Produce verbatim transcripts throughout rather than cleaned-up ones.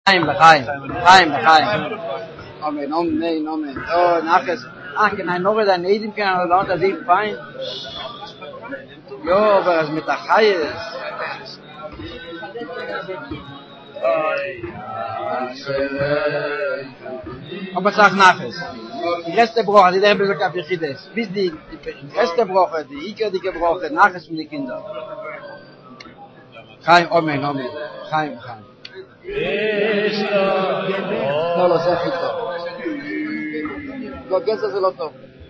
Chaim, Chaim, Chaim, Chaim. Amen, amen, amen. Oh, nachher. Ah, kann ein noch da neben kann oder da sieht fein. Jo, aber es mit der Chai ist. Aber sag nachher. Die Reste brauchen, die der Besuch auf Chides. Bis die Reste brauchen, die ich die gebrauchen, nachher für die Kinder. Chaim, amen, amen. Chaim, Chaim. לא, לא, זה הכי טוב. לא, גזע זה לא טוב.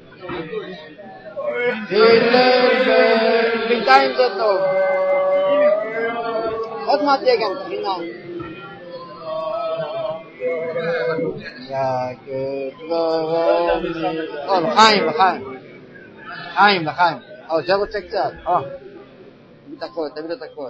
בינתיים זה טוב. עוד מעט תהיה גם תחינה. או, לחיים, לחיים. לחיים, לחיים. או, זה רוצה קצת. או. תביא את הכל, תביא את הכל.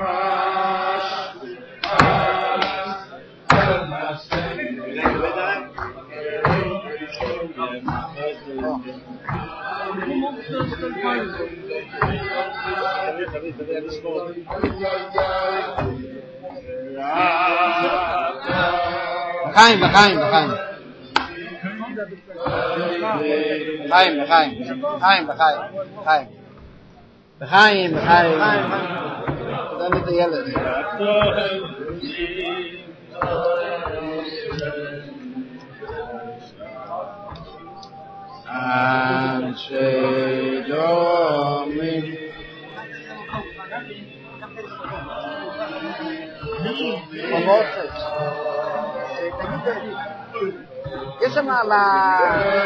לחיים, לחיים, לחיים. לחיים, לחיים. לחיים, לחיים. לחיים, לחיים. תן לי את הילד. אנשי דומים יש שם על ה...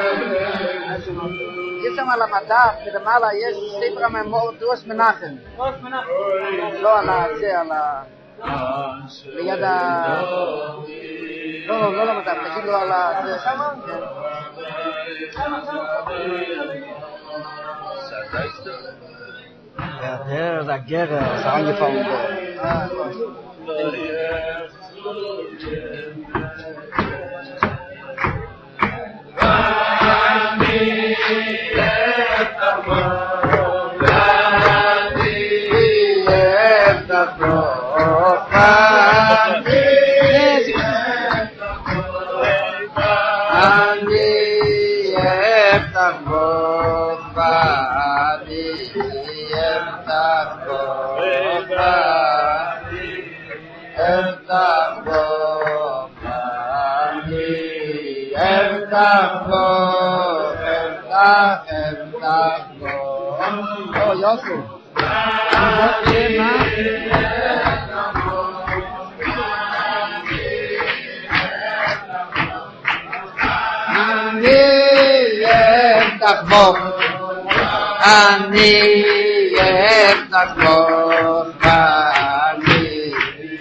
יש שם על המדף, למעלה יש ספר המאמור דרוס מנחם. דרוס מנחם? לא, על ה... זה, על ה... ליד ה... לא, לא, לא למדף, תגיד לו על ה... זה שמה? Ja, der, der Gerre ist angefangen worden. Oh, Yosef. אני אפתח בו, ואני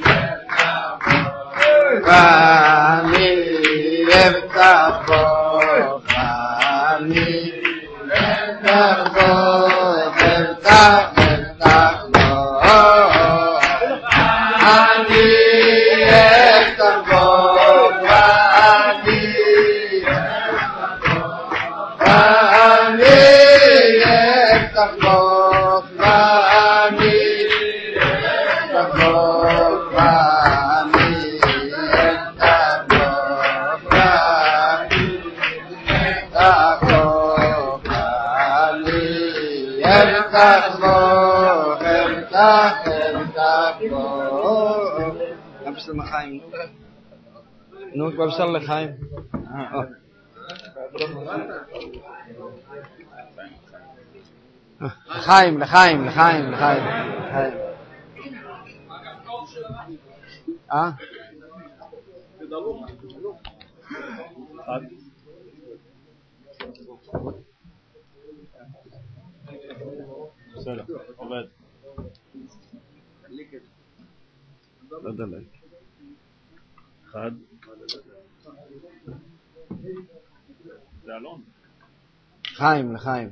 ואני אפתח בו, ואני אפתח בו, אפתח, אפתח בו, אני אפתח בו, ואני לחיים. נו, כבר בסדר לחיים. לחיים, לחיים, לחיים, לחיים. אה? בסדר, עובד. לא דלק. אחד. זה אלון. חיים, לחיים.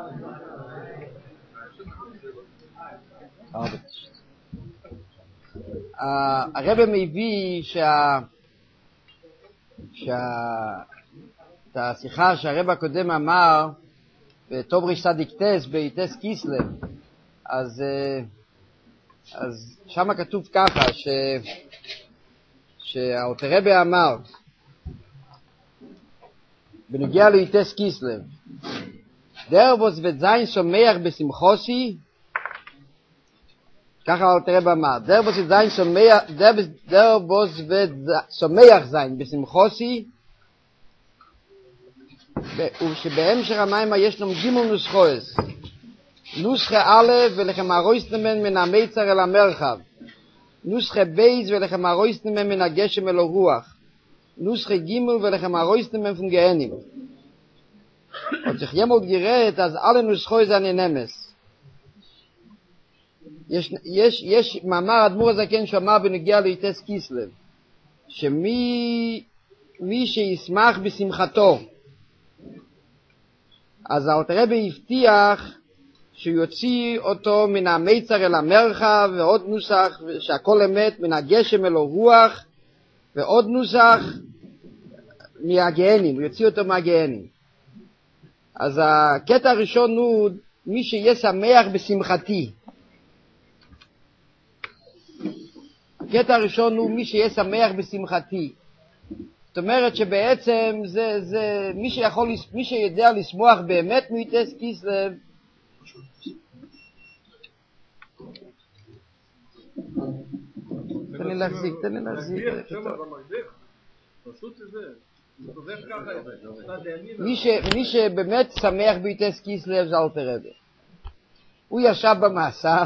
הרב מביא שה... שה... את השיחה שהרב הקודם אמר בטוב ריש צדיק טס, ביטס קיסלב, אז, אז שם כתוב ככה ש... שהאלטר רבי אמר בנגיע ליטס קיסלב, der was wird sein שמח בשמחוסי, ככה האלטר רבי אמר, der was wird sein שמח, der was wird שמח sein בשמחוסי, ושבהמשך המים יש לנו גימול נוסחוס, נוסחה א' ולכם הרויסטמן מן המיצר אל המרחב, נוסחה בייז ולכם הרויסטמן מן הגשם אל הרוח, נוסחה גימול ולכם הרויסטמן פון גהנים. עוד sich jemand gerät, אז alle נוסחוס אני נמס. יש, יש, יש מאמר אדמו"ר הזקן שאמר בנגיע ליטס קיסלב, שמי מי שישמח בשמחתו, אז האלטר רבי הבטיח שהוא יוציא אותו מן המיצר אל המרחב, ועוד נוסח שהכל אמת, מן הגשם אל הרוח, ועוד נוסח מהגהנים, הוא יוציא אותו מהגהנים. אז הקטע הראשון הוא מי שיהיה שמח בשמחתי. הקטע הראשון הוא מי שיהיה שמח בשמחתי. זאת אומרת שבעצם זה, זה, מי שיכול, מי שיודע לשמוח באמת מיטס קיסלב, תן לי להחזיק, תן לי להחזיק. מי שבאמת שמח ביטס קיסלב זה אלטר רבי. הוא ישב במאסר,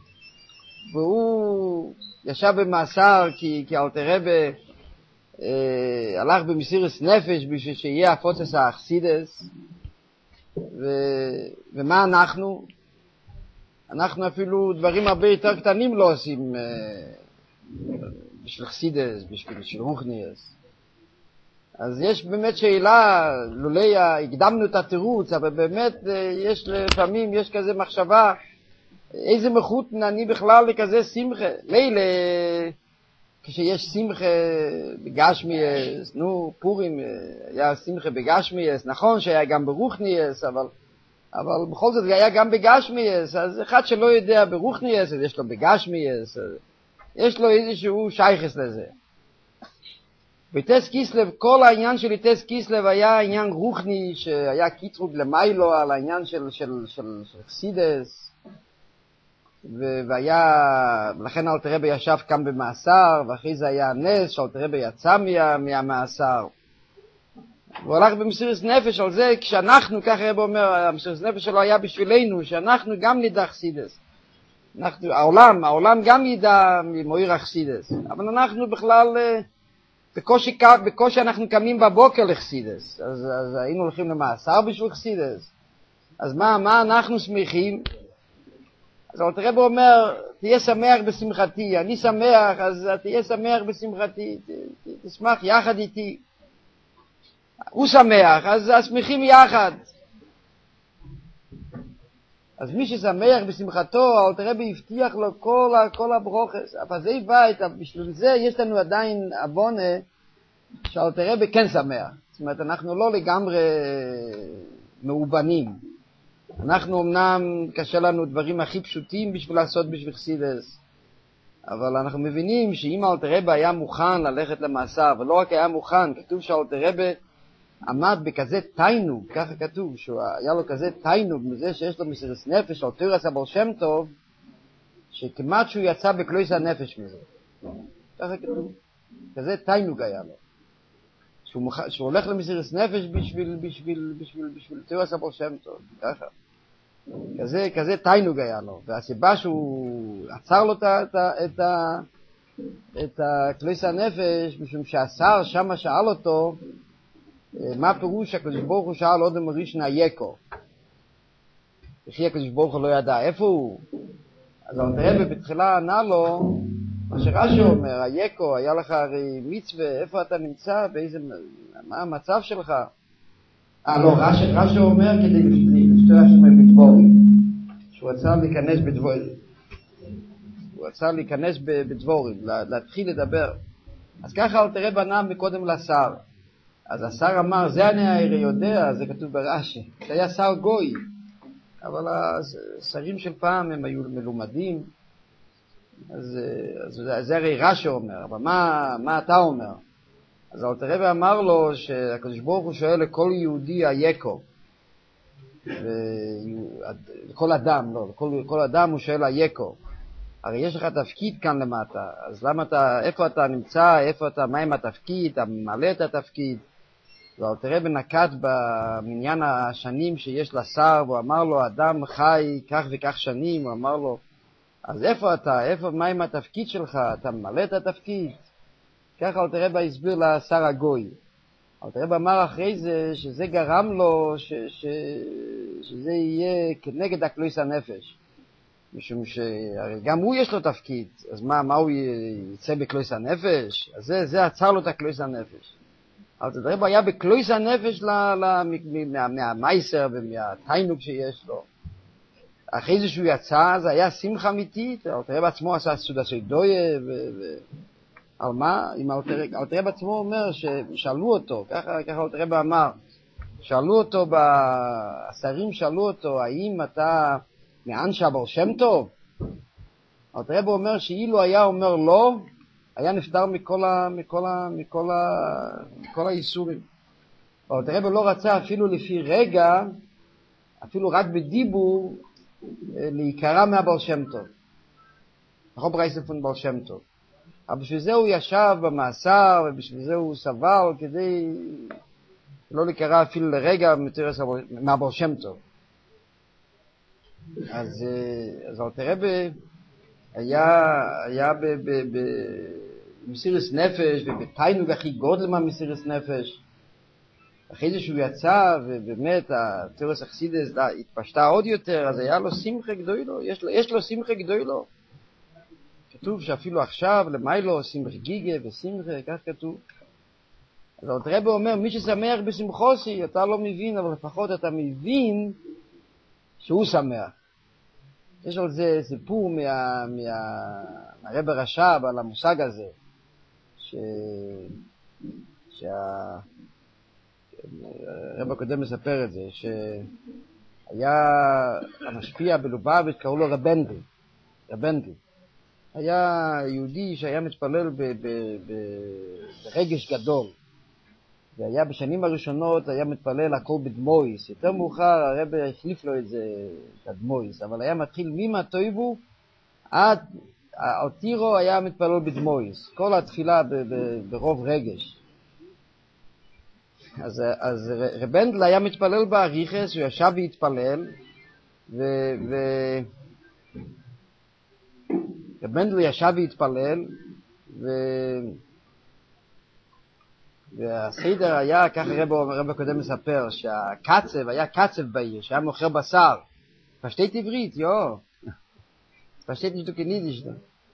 והוא ישב במאסר כי, כי אלטר רבי אה, הלך במסירת נפש בשביל שיהיה הפוצץ האחסידס, ו, ומה אנחנו? אנחנו אפילו דברים הרבה יותר קטנים לא עושים אה, בשביל חסידס, בשביל, בשביל רוחניאס. אז יש באמת שאלה, לולי הקדמנו את התירוץ, אבל באמת יש לפעמים, יש כזה מחשבה, איזה מחות אני בכלל לכזה שמחה. לילה, כשיש שמחה בגשמיאס, נו, פורים, היה שמחה בגשמיאס, נכון שהיה גם ברוחניאס, אבל, אבל בכל זאת היה גם בגשמיאס, אז אחד שלא יודע ברוחניאס, אז יש לו בגשמיאס, יש לו איזשהו שייכס לזה. ביטס קיסלב, כל העניין של ביטס קיסלב היה עניין רוחני, שהיה קיטרוג למיילו על העניין של, של, של, של חסידס, והיה, ולכן אלטר רבי ישב כאן במאסר, ואחרי זה היה נס, שאלטר רבי יצא מה, מהמאסר. והוא הלך במסירת נפש על זה, כשאנחנו, ככה רבי אומר, המסירת נפש שלו היה בשבילנו, שאנחנו גם נדע חסידס. אנחנו, העולם, העולם גם ידע ממויר החסידס, אבל אנחנו בכלל, בקושי, בקושי אנחנו קמים בבוקר לחסידס, אז, אז היינו הולכים למאסר בשביל חסידס. אז מה, מה אנחנו שמחים? אז אלטר רבי אומר, תהיה שמח בשמחתי, אני שמח, אז תהיה שמח בשמחתי, ת, ת, תשמח יחד איתי. הוא שמח, אז שמחים יחד. אז מי ששמח בשמחתו, אלטר רבי הבטיח לו כל, כל הברוכס, אבל זה בית, בשביל זה יש לנו עדיין אבונה, שאלטר רבי כן שמח. זאת אומרת, אנחנו לא לגמרי מאובנים. אנחנו אמנם קשה לנו דברים הכי פשוטים בשביל לעשות בשביל חסידס, אבל אנחנו מבינים שאם אלטר רבי היה מוכן ללכת למאסר, ולא רק היה מוכן, כתוב שאלטר רבי עמד בכזה תיינוג, ככה כתוב, שהיה לו כזה תיינוג מזה שיש לו מסירת נפש, על תורס הבעל שם טוב, שכמעט שהוא יצא בקלויס הנפש מזה. ככה כתוב. כזה תיינוג היה לו. שהוא, מוכ... שהוא הולך למסירת נפש בשביל, בשביל, בשביל, בשביל תורס הבעל שם טוב. ככה. כזה, כזה תיינוג היה לו. והסיבה שהוא עצר לו את ה... את ה... את הקלויס הנפש, משום שהשר שמה שאל אותו, מה פירוש הקדוש ברוך הוא שאל אודם ראשון היקו? וכי הקדוש ברוך הוא לא ידע איפה הוא? אז אלטר רבי בתחילה ענה לו מה שרש"י אומר, היקו, היה לך הרי מצווה, איפה אתה נמצא, באיזה, מה המצב שלך? אה לא, רש"י, רש"י אומר כדי לפתוח שם בדבורים, שהוא רצה להיכנס בדבורים, הוא רצה להיכנס בדבורים, להתחיל לדבר. אז ככה אלטר רבי ענה מקודם לשר. אז השר אמר, זה אני הרי יודע, זה כתוב ברש"י, זה היה שר גוי, אבל השרים של פעם הם היו מלומדים, אז, אז זה הרי רש"י אומר, אבל מה, מה אתה אומר? אז אלתר רבי אמר לו שהקדוש ברוך הוא שואל לכל יהודי היקו, לכל אדם, לא, לכל, לכל אדם הוא שואל היקו. הרי יש לך תפקיד כאן למטה, אז למה אתה, איפה אתה נמצא, איפה אתה, מה עם התפקיד, אתה ממלא את התפקיד? ואלתר רבי נקט במניין השנים שיש לשר, והוא אמר לו, אדם חי כך וכך שנים, הוא אמר לו, אז איפה אתה, איפה, מה עם התפקיד שלך, אתה ממלא את התפקיד? ככה אלתר רבי הסביר לשר הגוי. אלתר רבי אמר אחרי זה, שזה גרם לו, ש, ש, שזה יהיה כנגד הכלויס הנפש. משום שהרי גם הוא יש לו תפקיד, אז מה, מה הוא יצא בכלויס הנפש? אז זה, זה עצר לו את הכלויס הנפש. אלתר רבי היה בכלויס הנפש מהמייסר ומהתיינוק שיש לו. אחרי זה שהוא יצא, זה היה שמחה אמיתית, אלתר רבי עצמו עשה סעודה סוידויה, על מה? אלתר רבי עצמו אומר ששאלו אותו, ככה אלתר רבי אמר, שאלו אותו, השרים שאלו אותו, האם אתה מאנשי הבעל שם טוב? אלתר רבי אומר שאילו היה אומר לא, היה נפטר מכל ה, מכל ה, מכל ה, מכל האיסורים. אלתר רבי לא רצה אפילו לפי רגע, אפילו רק בדיבור, להיקרא מהבעל שם טוב. נכון ברייסה פון בעל שם טוב. אבל בשביל זה הוא ישב במאסר, ובשביל זה הוא סבל, כדי לא להיקרא אפילו לרגע מהבעל שם טוב. אז, אז אלתר רבי היה, היה במסירות נפש, ובתיינוג הכי גודל מהמסירות נפש. אחרי זה שהוא יצא, ובאמת התירוס אכסידס התפשטה עוד יותר, אז היה לו שמחה גדולו, יש לו, יש לו שמחה גדולו. כתוב שאפילו עכשיו, למיילו, שמח גיגה ושמחה, כך כתוב. אז אלתר רבי אומר, מי ששמח בשמחוסי, אתה לא מבין, אבל לפחות אתה מבין שהוא שמח. יש על זה סיפור מה, מה, מהרבי רש"ב על המושג הזה, ש... שה... הרב הקודם מספר את זה, שהיה המשפיע בלובביץ', קראו לו רבנדל, רבנדל. היה יהודי שהיה מתפלל ב, ב, ב, ברגש גדול, והיה בשנים הראשונות היה מתפלל הכל בדמויס. יותר מאוחר הרב החליף לו את זה, את הדמויס, אבל היה מתחיל מימה טויבו עד האוטירו היה מתפלל בדמויס, כל התפילה ב, ב, ברוב רגש. אז, אז רבנדל היה מתפלל באריכס, הוא ישב והתפלל, ו... ו... רבנדל ישב והתפלל, ו... והסדר היה, ככה רב, רב הקודם מספר, שהקצב, היה קצב בעיר, שהיה מוכר בשר. פשטית עברית, יו. פשטית נשתוקנידיש.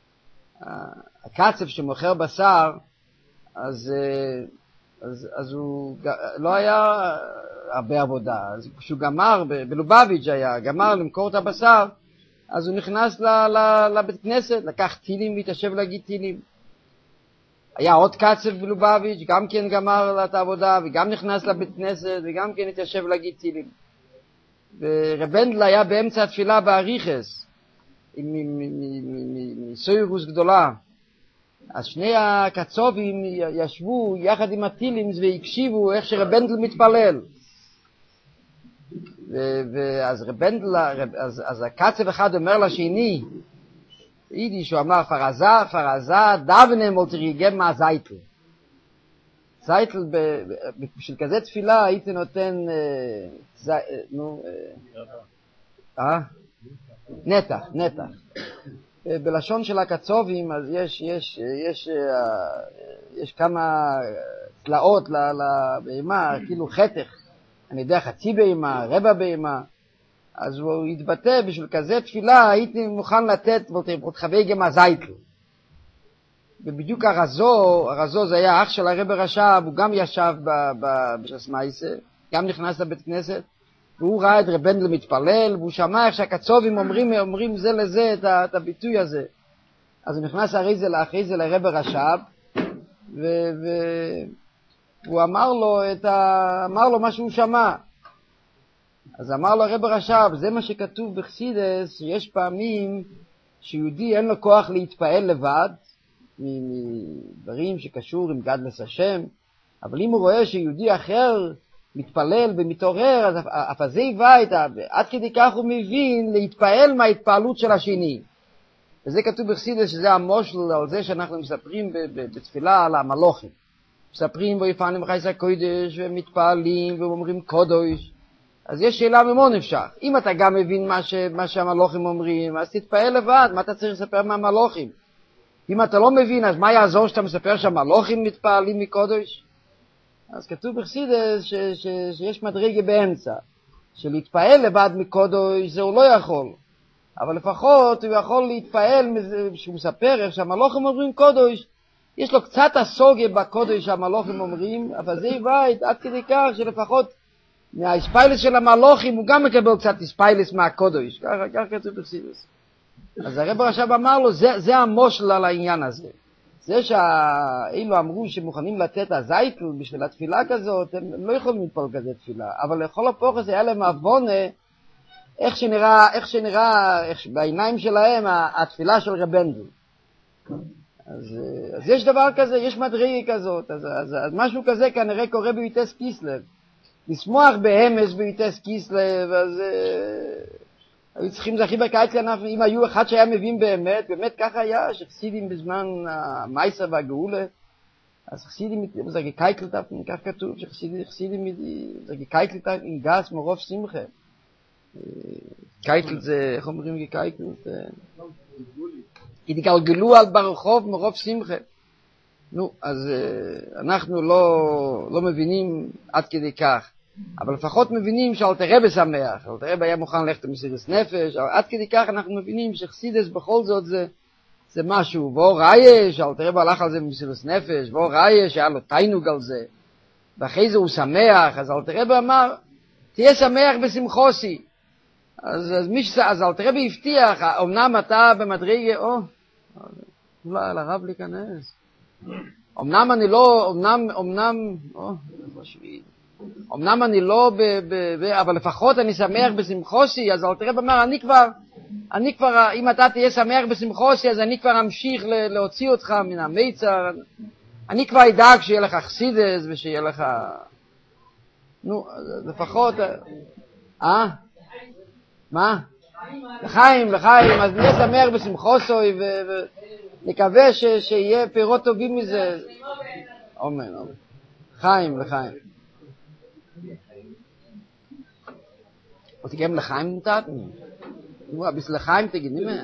הקצב שמוכר בשר, אז... אז, אז הוא לא היה הרבה עבודה. אז כשהוא גמר, בלובביץ' היה, גמר למכור את הבשר, אז הוא נכנס ל, ל, לבית כנסת, לקח טילים והתיישב להגיד טילים. היה עוד קצב בלובביץ', גם כן גמר את העבודה, וגם נכנס לבית כנסת, וגם כן התיישב להגיד טילים. ורבנדל היה באמצע התפילה באריכס, מסוירוס גדולה. אז שני הקצובים ישבו יחד עם הטילים והקשיבו איך שרבנדל מתפלל. ואז רבנדל, אז, אז הקצב אחד אומר לשני, יידיש הוא אמר, פרזה, פרזה, דוונה מולטריגם מהזייטל. זייטל, בשביל כזה תפילה הייתי נותן, זי, נו, אה? נתח, נתח. בלשון של הקצובים, אז יש, יש, יש, יש כמה תלאות לבהמה, כאילו חתך, אני יודע, חצי בהמה, רבע בהמה, אז הוא התבטא, בשביל כזה תפילה הייתי מוכן לתת, ותחווי גם הזייטל. ובדיוק הרזו, הרזו זה היה אח של הרב רש"ב, הוא גם ישב בש"ס מייסה, גם נכנס לבית כנסת, והוא ראה את רבנדל מתפלל, והוא שמע איך שהקצובים אומרים, אומרים זה לזה את, את הביטוי הזה. אז הוא נכנס אחרי זה, אחרי זה לרב רש"ב, והוא אמר לו, את ה, אמר לו מה שהוא שמע. אז אמר לו הרב רש"ב, זה מה שכתוב בחסידס, שיש פעמים שיהודי אין לו כוח להתפעל לבד, מדברים שקשור עם גדלס השם, אבל אם הוא רואה שיהודי אחר מתפלל ומתעורר, אז אף הזה בית, עד כדי כך הוא מבין להתפעל מההתפעלות של השני. וזה כתוב בחסידות שזה המושל על זה שאנחנו מספרים בתפילה על המלוכים. מספרים ויפנים חייס הקודש ומתפעלים ואומרים קודש. אז יש שאלה ממה נפשך. אם אתה גם מבין מה, ש... מה שהמלוכים אומרים, אז תתפעל לבד, מה אתה צריך לספר מהמלוכים? אם אתה לא מבין, אז מה יעזור שאתה מספר שהמלוכים מתפעלים מקודש? אז כתוב בחסידות ש... ש... שיש מדרגה באמצע, שלהתפעל לבד מקודש זה הוא לא יכול. אבל לפחות הוא יכול להתפעל שהוא מספר איך שהמלוכים אומרים קודש. יש לו קצת הסוגיה בקודש שהמלוכים אומרים, אבל זה בית עד כדי כך שלפחות מהאספיילס של המלוכים הוא גם מקבל קצת אספיילס מהקודש. ככה, ככה כתוב בחסידות. אז הרב עכשיו אמר לו, זה, זה המושל על העניין הזה. זה שאילו אמרו שמוכנים לתת הזייטל בשביל התפילה כזאת, הם, הם לא יכולים להתפלל כזה תפילה. אבל לכל הפוך הזה היה להם אבונה, איך שנראה, איך שנראה, איך, בעיניים שלהם, התפילה של רבנדל. אז, אז יש דבר כזה, יש מדרגה כזאת, אז, אז, אז משהו כזה כנראה קורה בביטס קיסלב. לשמוח בהמס בביטס קיסלב, אז היו צריכים זה הכי בקיץ לענף, אם היו אחד שהיה מבין באמת, באמת ככה היה, שחסידים בזמן המייסה והגאולה, אז חסידים, זה קייקלטה, כך כתוב, שחסידים, זה קייקלטה עם גס מרוב שמחה. קייקלט זה, איך אומרים קייקלט? התגלגלו על ברחוב מרוב שמחה. נו, אז אנחנו לא, לא מבינים עד כדי כך, אבל לפחות מבינים שאלתר רבי שמח, אלתר רבי היה מוכן ללכת למסירות נפש, אבל עד כדי כך אנחנו מבינים שחסידות בכל זאת זה, זה משהו, ואור ראיה, שאלתר רבי הלך על זה במסירות נפש, ואור ראיה שהיה לו תיינוג על זה, ואחרי זה הוא שמח, אז אלתר רבי אמר, תהיה שמח בשמחוסי. אז, אז, מיש, אז אלתר רבי הבטיח, אמנם אתה במדרגה, או, אולי על הרב להיכנס. אמנם אני לא, אמנם, אמנם, או, אמנם אני לא, ב, ב, ב, אבל לפחות אני שמח בשמחוסי, אז אלתר רבי אמר, אני כבר, אני כבר, אם אתה תהיה שמח בשמחוסי, אז אני כבר אמשיך להוציא אותך מן המיצר, אני כבר אדאג שיהיה לך חסידס ושיהיה לך, נו, לפחות, אה? מה? לחיים, לחיים, אז נהיה שמח בשמחוסוי ונקווה ש, שיהיה פירות טובים מזה. אמן, אמן. חיים, לחיים. או תגיע לחיים נתתנו. נו, אביס לחיים תגיד, נמר.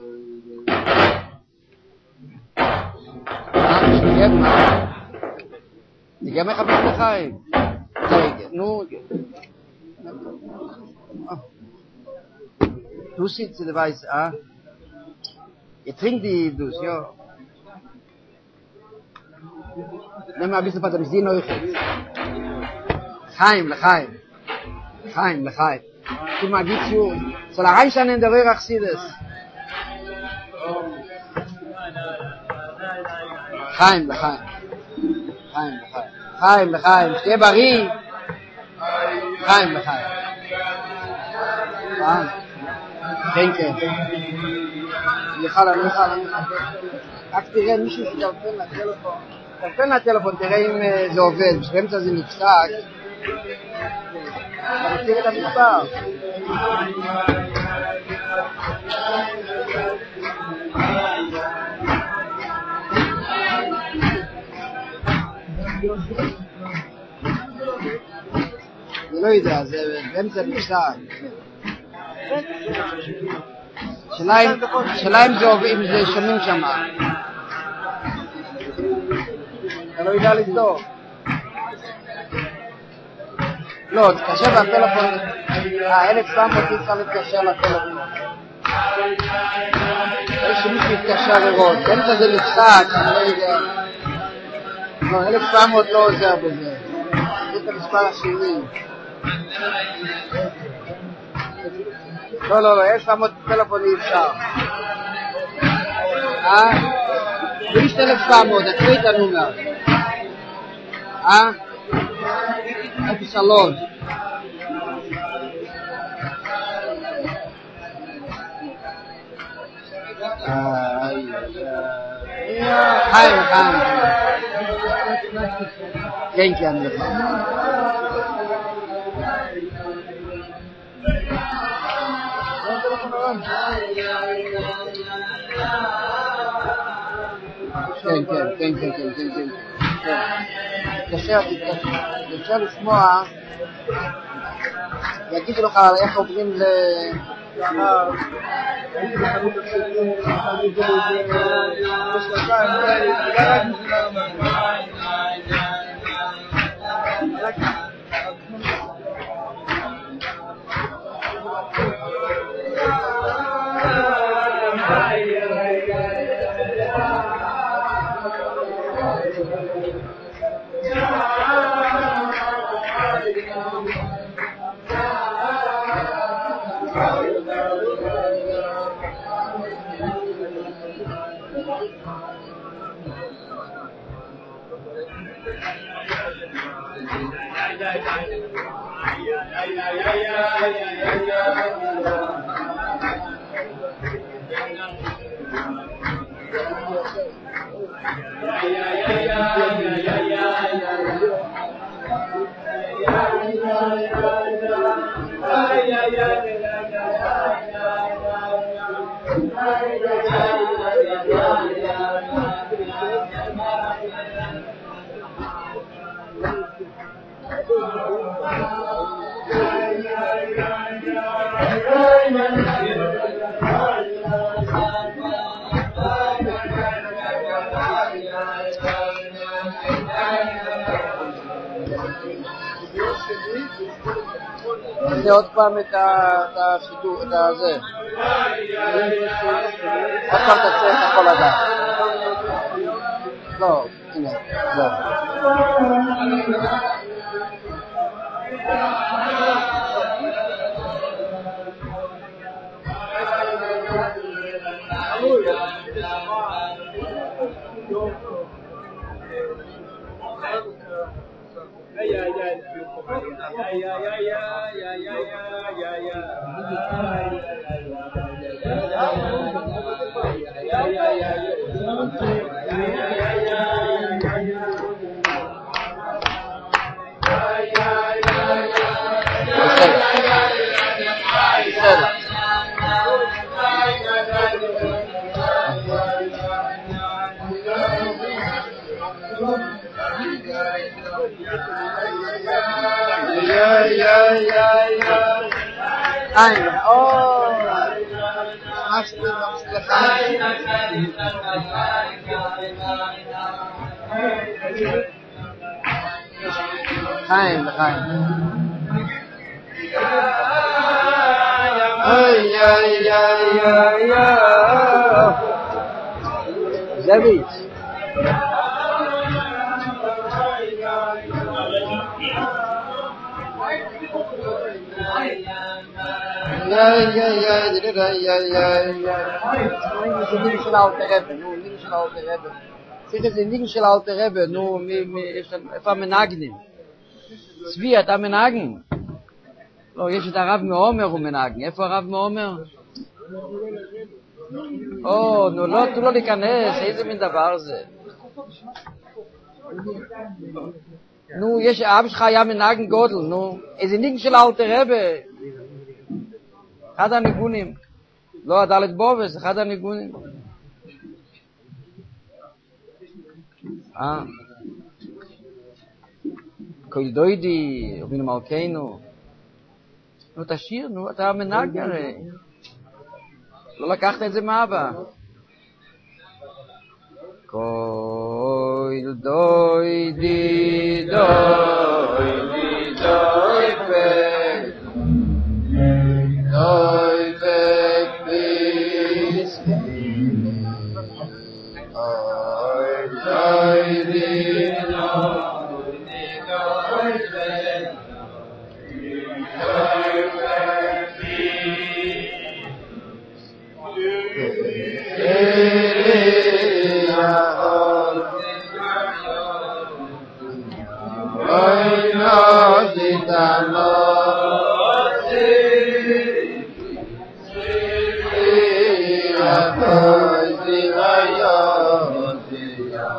מה, תגיע מה? תגיע מה אביס לחיים. נו, Du sitzt in der Weiß, ah? Ihr trinkt die Dus, ja. Nimm mal ein bisschen von der Benzin euch. Chaim, Lechaim. Chaim, Lechaim. Tu mal, gibt's ju. Soll er reinstellen in der Röhre Achsides? Chaim, Lechaim. Chaim, Lechaim. Chaim, Lechaim. Steh bari. Chaim, Lechaim. Chaim. כן, כן. אני יכול, אני יכול, אני יכול. רק תראה מישהו שתלפן לטלפון. תלפן לטלפון, תראה אם זה עובד. בשביל זה נפסק. אני תראה את המספר. אני לא יודע, זה באמצע נפסק. שאלה אם זה עובד, אם זה שומעים שם. אתה לא יודע לבדוק. לא, תקשר בטלפון. אלף שבע מאות צריך להתקשר לטלפון. יש שמישהו יתקשר לראות. באמצע זה נפסק, אני לא יודע. לא, אלף שבע מאות לא עוזר בזה. זה את המספר השני. לא, לא, לא, יש פעמות טלפון אי אפשר. אה? יש אלף שבע מאות, תקריא את הנומר. אה? אפס שלוש. חיים, חיים. כן, כן, נכון. כן, כן, כן, כן, כן, כן, כן. תתקשר, תתקשר לשמוע, יגידו לך איך עוברים ל... זה עוד פעם את השידור, את הזה. עוד פעם תצא את הכל הדף. לא, הנה, לא. Ein, oh, machst du noch Stefan? Ein, ein. Ay, ay, ay, ay, ay. Zabit. Ja, ja, ja, ja, ja, ja, ja. Sie sind nicht schon alte Rebbe, nur nicht schon alte Rebbe. Sie sind nicht schon alte Rebbe, nur איפה מנגנים. צבי, אתה מנגן? לא, יש את הרב מעומר הוא מנגן. איפה הרב מעומר? או, נו, לא, תנו לו להיכנס, איזה מין דבר זה? נו, יש, אבא שלך היה מנגן גודל, נו. איזה ניגן של אlte רבה. אחד הניגונים. לא, הדלת בובס, אחד הניגונים. אה. כל דוידי, רבינו מלכנו. נו, תשאיר, נו, אתה מנגן הרי. לא לקחת את זה מאבא. כל דוידי, דוידי, דויפק. דויפק ביסמין. אוי, דוידי, דוידי, דויפק. דויפק Oy no ditano si si ato si ayo si ya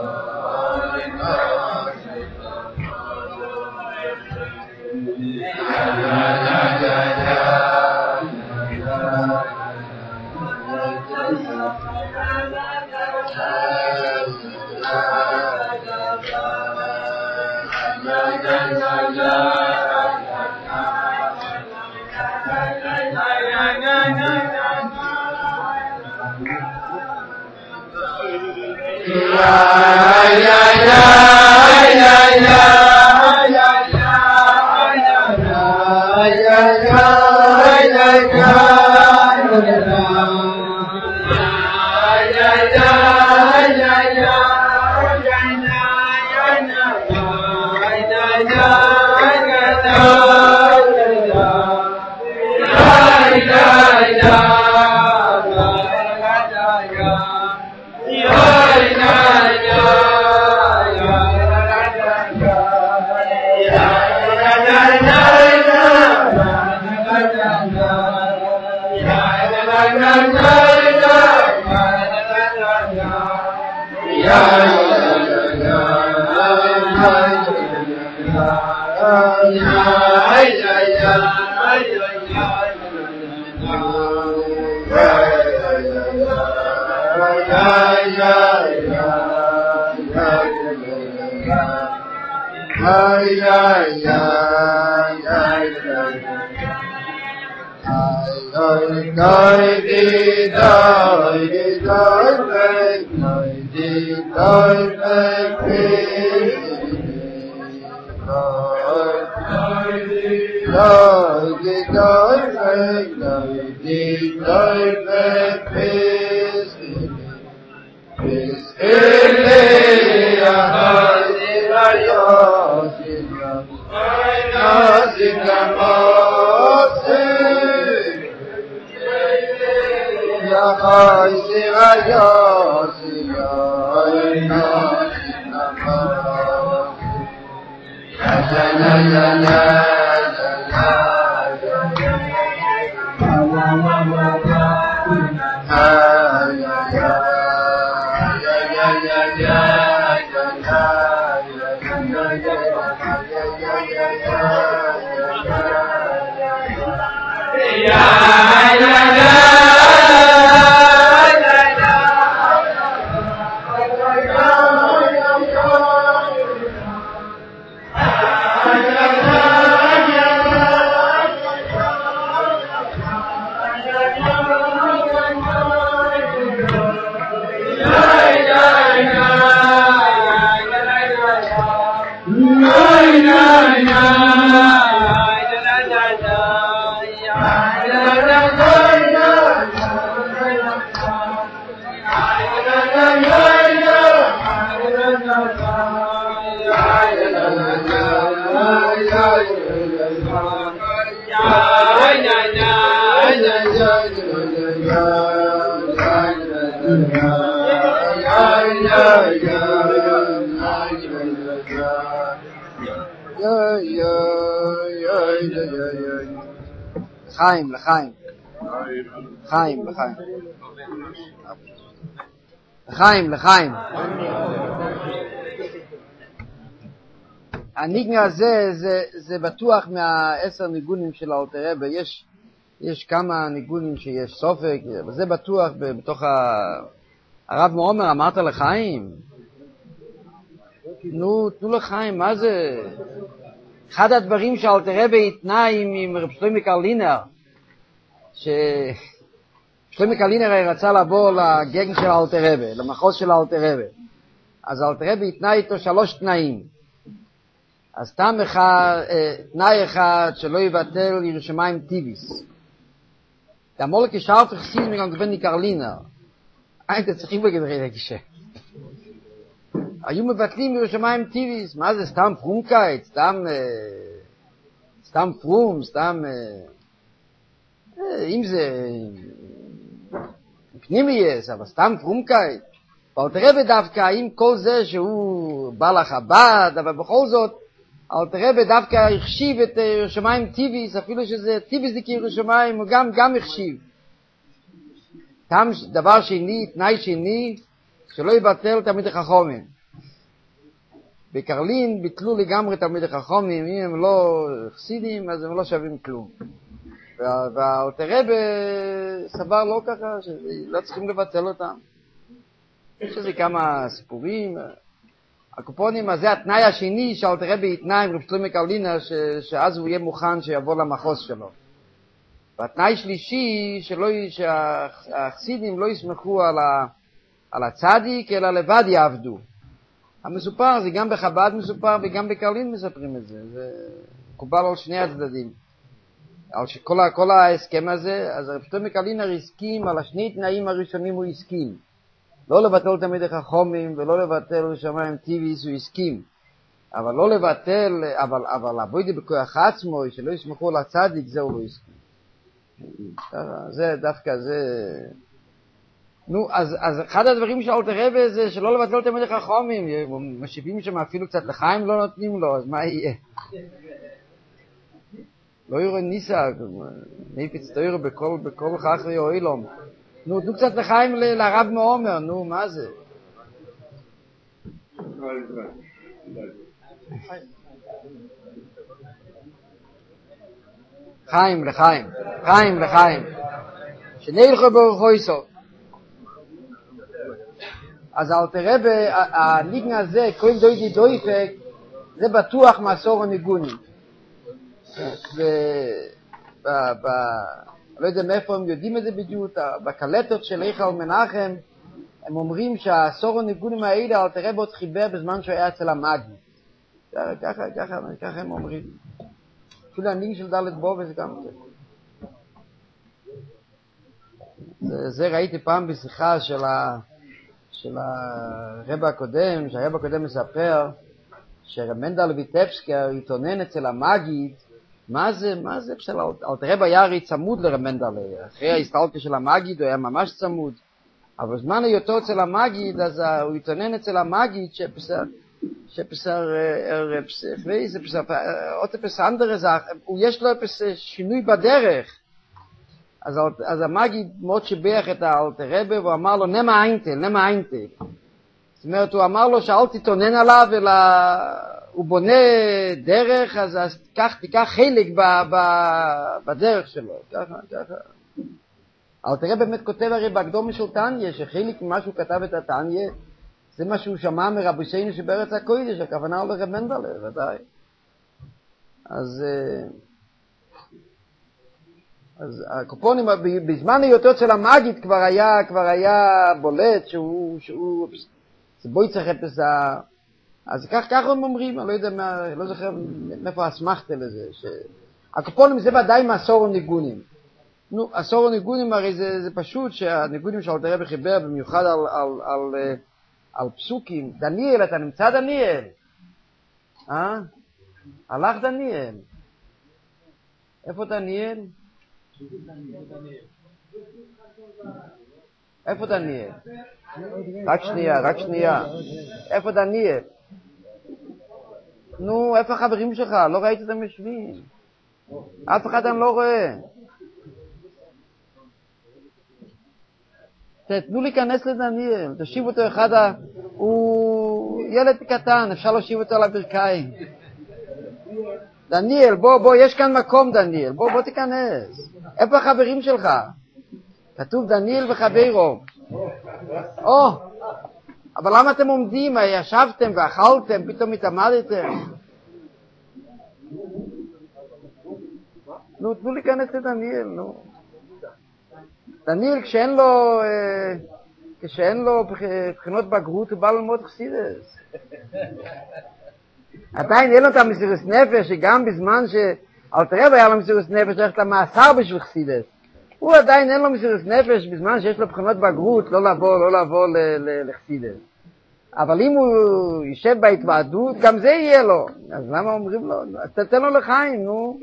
לחיים, לחיים. לחיים, לחיים. לחיים, לחיים. הניגן הזה, זה, זה בטוח מהעשר ניגונים של אלתר רבי. יש, יש כמה ניגונים שיש סופק, וזה בטוח בתוך ה... הרב מעומר, אמרת לחיים? נו, תנו לחיים, מה זה? אחד הדברים שאלתר רבי התנה עם רב שלמה קרלינר, ששלמה קרלינר רצה לבוא לגגן של אלתר רבי, למחוז של אלתר רבי. אז אלתר רבי התנה איתו שלוש תנאים. אז תם אחד, תנאי אחד שלא יבטל ירושלים טיביס. דמול כשאר תחסיד מגם גווני קרלינר. היית צריכים בגד רגע קשה. היו מבטלים ירושלים טיביס. מה זה? סתם פרומקייט? סתם, סתם פרום? סתם... אם זה... פנימייס, אבל סתם פרומקייט. ואלתר רבי דווקא, עם כל זה שהוא בא לחב"ד, אבל בכל זאת, אלתר רבי דווקא החשיב את ירושלים טיביס, אפילו שזה טיביס דקי ירושלים, הוא גם, גם החשיב. תם דבר שני, תנאי שני, שלא יבטל תלמידי חכמים. בקרלין ביטלו לגמרי תלמידי חכמים, אם הם לא חסידים אז הם לא שווים כלום. והאלטר רבי סבר לא ככה, שלא צריכים לבטל אותם. יש איזה כמה סיפורים. הקופונים, אז זה התנאי השני שהאלטר רבי התנה עם רב שלמה קרלינה, שאז הוא יהיה מוכן שיבוא למחוז שלו. והתנאי שלישי, שלא, שהחסידים לא יסמכו על, ה, על הצדיק, אלא לבד יעבדו. המסופר, זה גם בחב"ד מסופר וגם בקרלין מספרים את זה. זה מקובל על שני הצדדים. על שכל כל ההסכם הזה, אז רב שלמה קרלינר הסכים על השני תנאים הראשונים הוא הסכים. לא לבטל תלמידי חכמים ולא לבטל שמיים טבעיס הוא הסכים. אבל לא לבטל, אבל, אבל עבודה בכוח עצמו, שלא יסמכו על הצדיק, זה הוא לא הסכים. זה דווקא זה... נו, אז, אז אחד הדברים של אלטר רבי זה שלא לבטל תלמידי חכמים, משיבים שם אפילו קצת לחיים לא נותנים לו, אז מה יהיה? לא יראה ניסה, ניפיץ תוירו בכל, בכל חכרי או אילום. נו, תנו קצת לחיים לרב מעומר, נו, מה זה? חיים לחיים, חיים לחיים. שנלכו ברוך איסו. אז אלטר רבי, הניגן הזה, קוראים דוידי דויפק, זה בטוח מעשור וניגונים. ב... ב... לא יודע מאיפה הם יודעים את זה בדיוק, בקלטות של היכל מנחם, הם אומרים שהעשור הניגונים האלה, אלטר רבי עוד חיבר בזמן שהוא היה אצל המאגי. ככה, ככה, ככה הם אומרים. אפילו הניגן של דלת בובה זה גם זה. זה, זה ראיתי פעם בשיחה של, ה, של הרב הקודם, שהרב הקודם מספר, שרב מנדל ויטבסקי התאונן אצל המאגית, מה זה, מה זה, בסדר, אלטר רבי היה הרי צמוד לרב מנדל, אחרי ההסתלקות של המאגית הוא היה ממש צמוד, אבל בזמן היותו אצל המאגית, אז הוא התאונן אצל המאגית, שפסר, שפסר, פסר, פסר, עוד פסר אנדרה, הוא יש לו שינוי בדרך, אז, אז המאגית מאוד שיבח את האלטר רבי, והוא אמר לו, נמה איינטל, נמה איינטל. זאת אומרת, הוא אמר לו שאל תתאונן עליו, אלא הוא בונה דרך, אז, אז תיקח, תיקח חלק ב, ב, בדרך שלו. ככה, ככה. האלטר רבי באמת כותב הרי בהקדומה של תניא, שחלק ממה שהוא כתב את התניא, זה מה שהוא שמע מרבוסינו שבארץ הקודש, הכוונה הוא לרב מנדל, ודאי. אז... אז הקופונים, בזמן היותו אצל המאגית כבר היה, כבר היה בולט שהוא, שהוא, זה בואי צריך אפס ה... אז כך, כך הם אומרים, אני לא יודע מה, לא זוכר מאיפה הסמכת לזה, הקופונים זה ודאי מעשור וניגונים. נו, עשור וניגונים הרי זה, זה פשוט שהניגונים של אלטר רבי חיבר במיוחד על, על, על, על, על פסוקים. דניאל, אתה נמצא דניאל? אה? הלך דניאל. איפה דניאל? איפה דניאל? רק שנייה, רק שנייה. איפה דניאל? נו, איפה החברים שלך? לא ראיתי אותם יושבים. אף אחד אני לא רואה. תנו להיכנס לדניאל, תושיב אותו אחד ה... הוא ילד קטן, אפשר להושיב אותו על הברכיים. דניאל, בוא, בוא, יש כאן מקום דניאל, בוא, בוא תיכנס. איפה החברים שלך? כתוב דניאל וחברו. או, אבל למה אתם עומדים? ישבתם ואכלתם, פתאום התעמדתם. נו, תנו להיכנס לדניאל, נו. דניאל, כשאין לו, כשאין לו בחינות בגרות, הוא בא ללמוד חסידות. עדיין אין לו את המסירות נפש, שגם בזמן שאלטר רבי היה לו מסירות נפש, הולכת למאסר בשביל חסידות. הוא עדיין אין לו מסירות נפש, בזמן שיש לו בחינות בגרות, לא לבוא, לא לבוא לחסידות. אבל אם הוא יישב בהתוועדות, גם זה יהיה לו. אז למה אומרים לו? אז תתן לו לחיים, נו.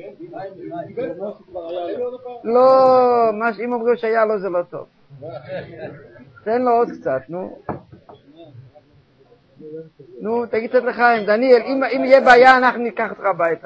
לא, אם אומרים שהיה לו זה לא טוב. תן לו עוד קצת, נו. נו, תגיד קצת לחיים. דניאל, אם יהיה בעיה, אנחנו ניקח אותך הביתה.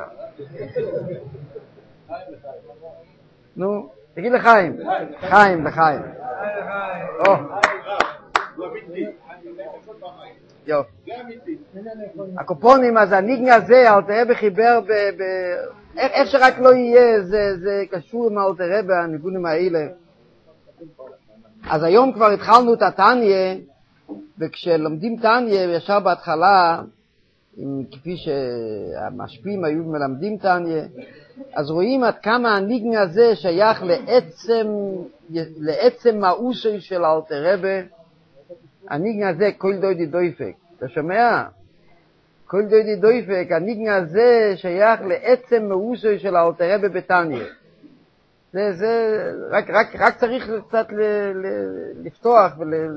נו, תגיד לחיים. חיים, לחיים. או. יופי. הקופונים, אז הניגן הזה, אלתר רבי חיבר ב... ב... איך, איך שרק לא יהיה, זה, זה קשור עם אלתר רבי, הניגונים האלה. אז היום כבר התחלנו את התניה, וכשלומדים תניה, ישר בהתחלה, עם, כפי שהמשפיעים היו מלמדים תניה, אז רואים עד כמה הניגן הזה שייך לעצם, לעצם מאוסי של אלתר רבי. הניגן הזה, כל דוידי דויפק. אתה שומע? כל דוידי דויפק, הניגן הזה שייך לעצם מאוסי של אלתר רבי בתניה. זה, זה, רק, רק, רק צריך קצת ל, ל, לפתוח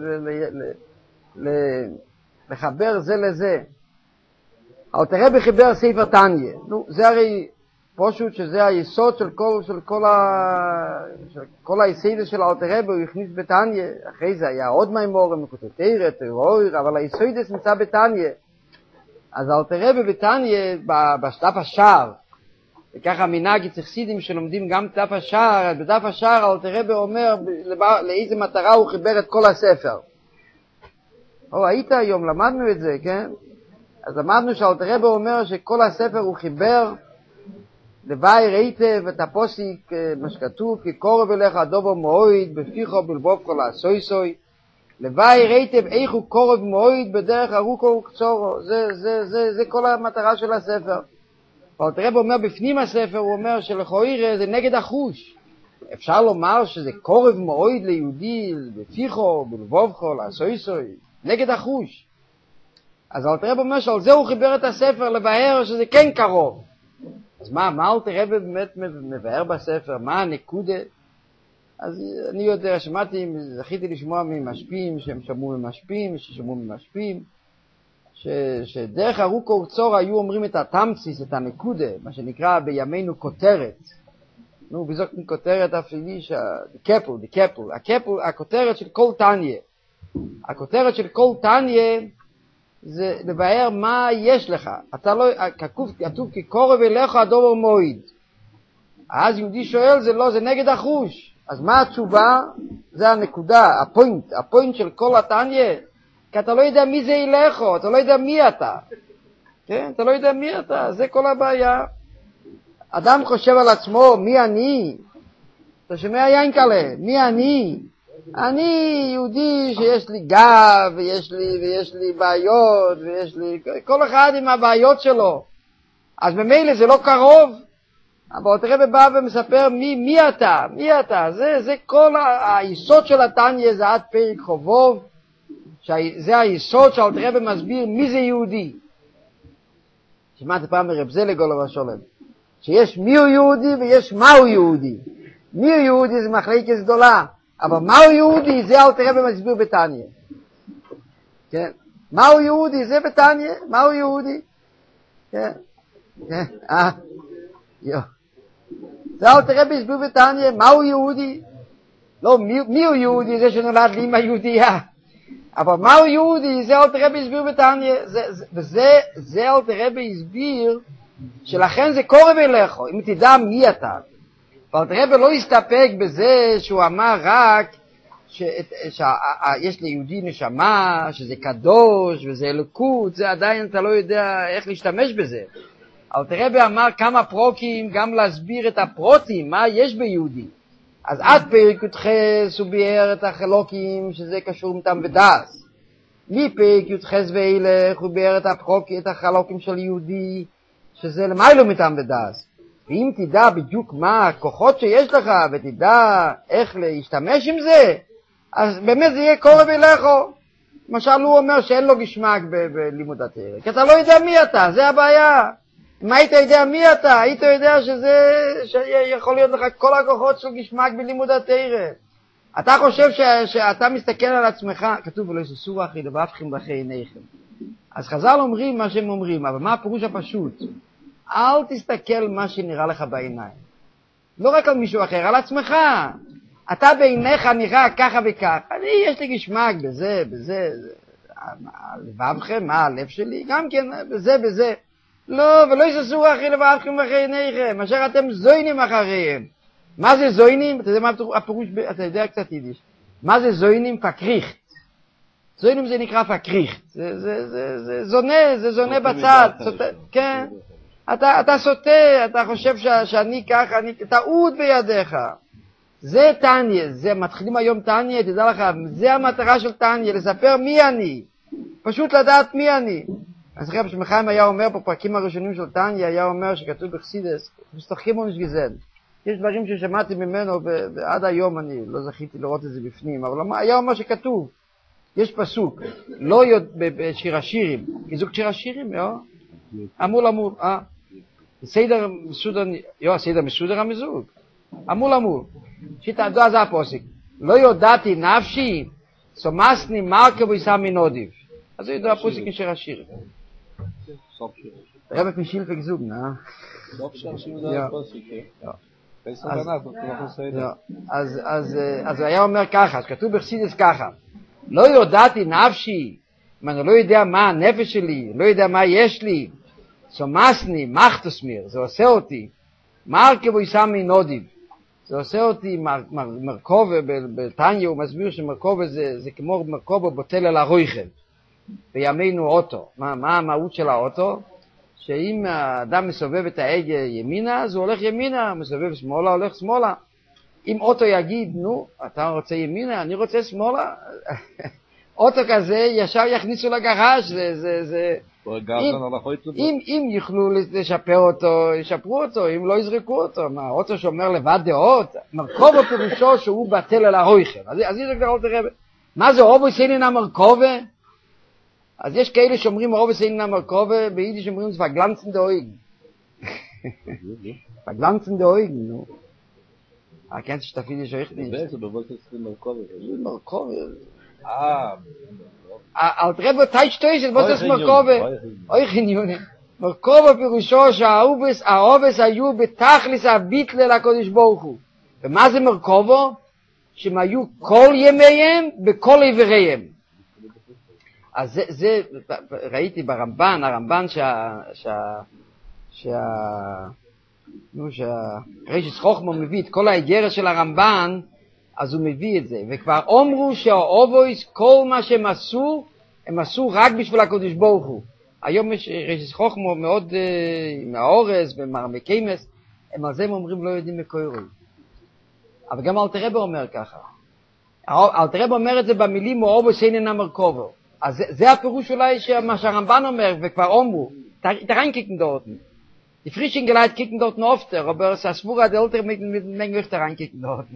ולחבר זה לזה. אלתר רבי חיבר ספר תניה. נו, זה הרי פשוט שזה היסוד של כל, של כל ה, של כל היסוד של אלתר רבי, הוא הכניס בתניה. אחרי זה היה עוד מימורים, מקוטטרת, תיאוריה, אבל היסוד נמצא בתניה. אז אלתר רבי בתניה, בשלב השער, וככה מנהג חסידים שלומדים גם דף השער, בדף השער אלתר רבי אומר לאיזה מטרה הוא חיבר את כל הספר. או, היית היום, למדנו את זה, כן? אז למדנו שאלתר רבי אומר שכל הספר הוא חיבר לוואי ראיתם את הפוסיק, מה שכתוב, כי קורב אליך הדובר מועיד, בפיחו בלבובכו לעשוי סוי, לוואי ראיתם איך הוא קורב מועיד בדרך ארוכו וקצורו. זה, זה, זה, זה כל המטרה של הספר. אלתר רבי אומר בפנים הספר, הוא אומר שלכאורה זה נגד החוש. אפשר לומר שזה קורב מועיד ליהודי, בפיחו, בלבובכו, לעשוי סוי, נגד החוש. אז אלתר רבי אומר שעל זה הוא חיבר את הספר, לבאר שזה כן קרוב. אז מה, מה אלתר רבי באמת מבאר בספר? מה הנקודה? אז אני יודע, שמעתי, זכיתי לשמוע ממשפיעים, שהם שמעו ממשפיעים, ששמעו ממשפיעים, ש, שדרך ארוכו וקצור היו אומרים את התמציס, את הנקודה, מה שנקרא בימינו כותרת. נו, בזאת כותרת הפליש, הקפל, הקפל, הקפל, הכותרת של כל תניה. הכותרת של כל תניה, זה לבאר מה יש לך. אתה לא, כתוב, כתוב כי קורב אליך הדובר מועיד. אז יהודי שואל, זה לא, זה נגד החוש. אז מה התשובה? זה הנקודה, הפוינט, הפוינט של כל התניה. כי אתה לא יודע מי זה אליך, אתה לא יודע מי אתה. כן? אתה לא יודע מי אתה, זה כל הבעיה. אדם חושב על עצמו, מי אני? אתה שומע ינקלה, מי אני? אני יהודי שיש לי גב, ויש לי, ויש לי בעיות, ויש לי, כל אחד עם הבעיות שלו. אז ממילא זה לא קרוב. אבל אלתר רבי בא ומספר מי, מי אתה, מי אתה. זה, זה כל היסוד של התניה, זה עד פרק חובוב. זה היסוד שאלתר רבי מסביר מי זה יהודי. שמעת פעם מרב זלג עליו השלום. שיש מי הוא יהודי ויש מה הוא יהודי. מי הוא יהודי זה מחלקת גדולה. אבל מהו יהודי? זה אלתר רבי מסביר בתניה. כן? מהו יהודי? זה בתניה. מהו יהודי? כן? כן? אה? יו. זה אלתר רבי מסביר בתניה. מהו יהודי? לא, מי, מי הוא יהודי? זה שנולד לי עם היהודייה. אבל מהו יהודי? זה אלתר רבי מסביר בתניה. וזה, זה אלתר רבי הסביר שלכן זה קורב אליך. אם תדע מי אתה. ואלתר רבי לא הסתפק בזה שהוא אמר רק שיש ליהודי נשמה, שזה קדוש וזה אלוקות, זה עדיין אתה לא יודע איך להשתמש בזה. אלתר רבי אמר כמה פרוקים גם להסביר את הפרוטים, מה יש ביהודי. אז עד פרק י"ח הוא ביאר את החלוקים שזה קשור עם טעם ודעת. מפרק י"ח ואילך הוא ביאר את הפרוקים, את החלוקים של יהודי, שזה למיילו מטעם ודעת. ואם תדע בדיוק מה הכוחות שיש לך, ותדע איך להשתמש עם זה, אז באמת זה יהיה קורב אליך. למשל הוא אומר שאין לו גשמק בלימוד התורה, כי אתה לא יודע מי אתה, זה הבעיה. אם היית יודע מי אתה, היית יודע שזה, שיכול להיות לך כל הכוחות של גשמק בלימוד התורה. אתה חושב ש, שאתה מסתכל על עצמך, כתוב ולא יססו אחי לבבכם ואחרי עיניכם. אז חז"ל אומרים מה שהם אומרים, אבל מה הפירוש הפשוט? אל תסתכל מה שנראה לך בעיניים. לא רק על מישהו אחר, על עצמך. אתה בעיניך נראה ככה וכך. אני, יש לי גשמק בזה, בזה. לבבכם, מה הלב שלי? גם כן, בזה, בזה. לא, ולא יססו אחי לבבכם ואחרי עיניכם, אשר אתם זוינים אחריהם. מה זה זוינים? אתה יודע מה הפירוש, אתה יודע קצת יידיש. מה זה זוינים? פקריכט. זוינום זה נקרא פקריך, זה, זה, זה, זה זונה, זה זונה בצד, כן, אתה, אתה סוטה, אתה חושב ש, שאני ככה, אני, טעות בידיך. זה טניה, זה מתחילים היום טניה, תדע לך, זה המטרה של טניה, לספר מי אני, פשוט לדעת מי אני. אז אחרי שמחיים היה אומר, בפרקים הראשונים של טניה, היה אומר שכתוב בחסידס, משתחקים אונש גזל. יש דברים ששמעתי ממנו, ועד היום אני לא זכיתי לראות את זה בפנים, אבל היה אומר שכתוב, יש פסוק, לא יודע, בשיר השירים, כזוג שיר השירים, יו? אמול אמול, אה? סיידר מסודר, יו, סיידר מסודר המזוג. אמול אמול. שתעדו אז הפוסק, לא יודעתי נפשי, סומסני מרכבו יסמי נודיב. אז זה ידוע הפוסק עם שיר השירים. היה בפשיל פקזוג, נה? סוף שיר השירים זה הפוסק, אה? אז הוא היה אומר ככה, אז כתוב בחסידס ככה, לא יודעתי נפשי, אם אני לא יודע מה הנפש שלי, לא יודע מה יש לי, סומסני, מחתוסמיר, זה עושה אותי, מרכבו יסמי נודיב, זה עושה אותי מרכובה, בטניה הוא מסביר שמרכובה זה כמו מרכובה בוטל על הרויכל, בימינו אוטו. מה המהות של האוטו? שאם האדם מסובב את ההגה ימינה, אז הוא הולך ימינה, מסובב שמאלה, הולך שמאלה. אם אוטו יגיד, נו, אתה רוצה ימינה, אני רוצה שמאלה, אוטו כזה ישר יכניסו לגרש, זה, זה, זה... אם, אם, אם יוכלו לשפר אותו, ישפרו אותו, אם לא יזרקו אותו. מה, אוטו שאומר לבד דעות, מרכובה פירושו שהוא בטל על הרויכל. אז, אז יש הגדרות הרבה. מה זה רובו סיינין המרכובה? אז יש כאלה שאומרים רובו סיינין המרכובה, ביידיש אומרים זה פגלנצן דאויגן. פגלנצן דאויגן, נו. אה, כן, שתפיד יש איך nicht. Wer ist aber was ist מרכובה? מרכובה. אה, אל תראה בו תאית שטויסת, בוא תעש מרכובה. אוי חניוני. מרכובה פירושו שהאובס, האובס היו בתכלס הביטל לקודש ברוך הוא. ומה זה מרכובו? שהם היו כל ימיהם בכל עבריהם. אז זה, זה, ראיתי ברמב"ן, הרמב"ן שה, שה, שה, נו, שה, רשת חוכמה מביא את כל האגרת של הרמב"ן, אז הוא מביא את זה. וכבר אומרו שהאובויס, כל מה שהם עשו, הם עשו רק בשביל הקודש ברוך הוא. היום יש רשת חוכמה מאוד, עם האורס ומרמקיימס, הם על זה הם אומרים לא יודעים מקוירוי. אבל גם אלתר רבי אומר ככה. אלתר רבי אומר את זה במילים אובו סיינין המרכובו. אז זה, זה הפירוש אולי שמה שהרמב"ן אומר, וכבר אומרו, da reinkicken dort. Die frischen Geleit kicken dort noch öfter, aber es ist vor der Ältere mit Menge öfter reinkicken dort.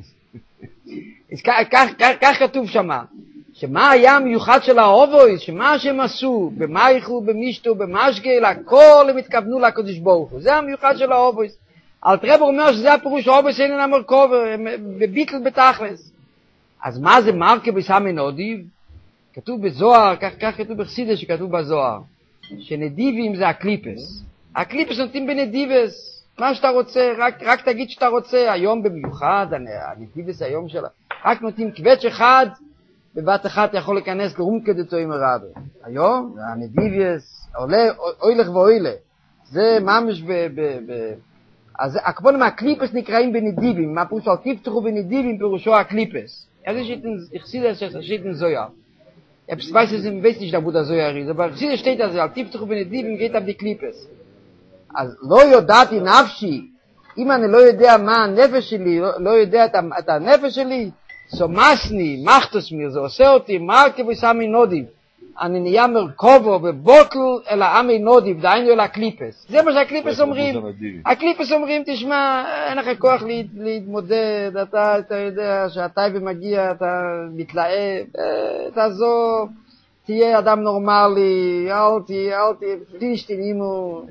Es כך כתוב שמה, שמה היה המיוחד של האובויס, שמה שהם עשו, במייכו, במישתו, במשגל, הכל הם התכוונו לקודש ברוך הוא. זה המיוחד של האובויס. אלתר רבי אומר שזה הפירוש האובויס אין המרכוב, בביטל בתכלס. אז מה זה מרכב יסמי נודיב? כתוב בזוהר, כך, כך כתוב בחסידס שכתוב בזוהר, שנדיבים זה הקליפס. הקליפס נותנים בנדיבס, מה שאתה רוצה, רק, רק תגיד שאתה רוצה, היום במיוחד, הנדיבס היום שלה, רק נותנים קבץ' אחד, בבת אחת יכול להיכנס לרומקדתו עם הרבי. היום, הנדיבס, עולה, אוילך ואוילה, זה ממש ב... ב, ב אז הכבונים הקליפס נקראים בנדיבים, מה פירושו, תפתחו בנדיבים פירושו הקליפס. אז יש חסידס שיטן זויה. Ich weiß es, ich weiß nicht, wo der Zohar ist, aber hier steht das, als Tieftuch bin Nediven geht auf die Klippes. Also, לא יודעתי נפשי, אם אני לא יודע מה הנפש שלי, לא יודע את הנפש שלי, סומסני, מחתוס מיר, זה עושה אותי, מרכב וסמי נודיב, אני נהיה מרכובו ובוטל אל העמי נודיב, דהיינו אל הקליפס. זה מה שהקליפס אומרים. הקליפס אומרים, תשמע, אין לך כוח להתמודד, אתה, אתה יודע שהטייבה מגיע, אתה מתלהב, תעזוב, תהיה אדם נורמלי, אל תהיה, אל תהיה, תשתנימו,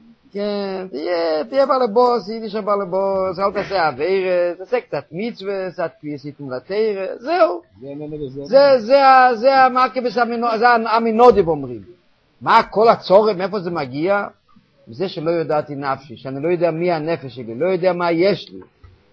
כן, תהיה, תהיה בעל הבוס, יידיש בעל הבוס, אל תעשה עבירה, תעשה קצת מצווה, קצת פייסיתום לתירה, זהו. זה, זה, זה המרכבס, זה המינודיב אומרים. מה כל הצורך, מאיפה זה מגיע? מזה שלא יודעתי נפשי, שאני לא יודע מי הנפש שלי, לא יודע מה יש לי.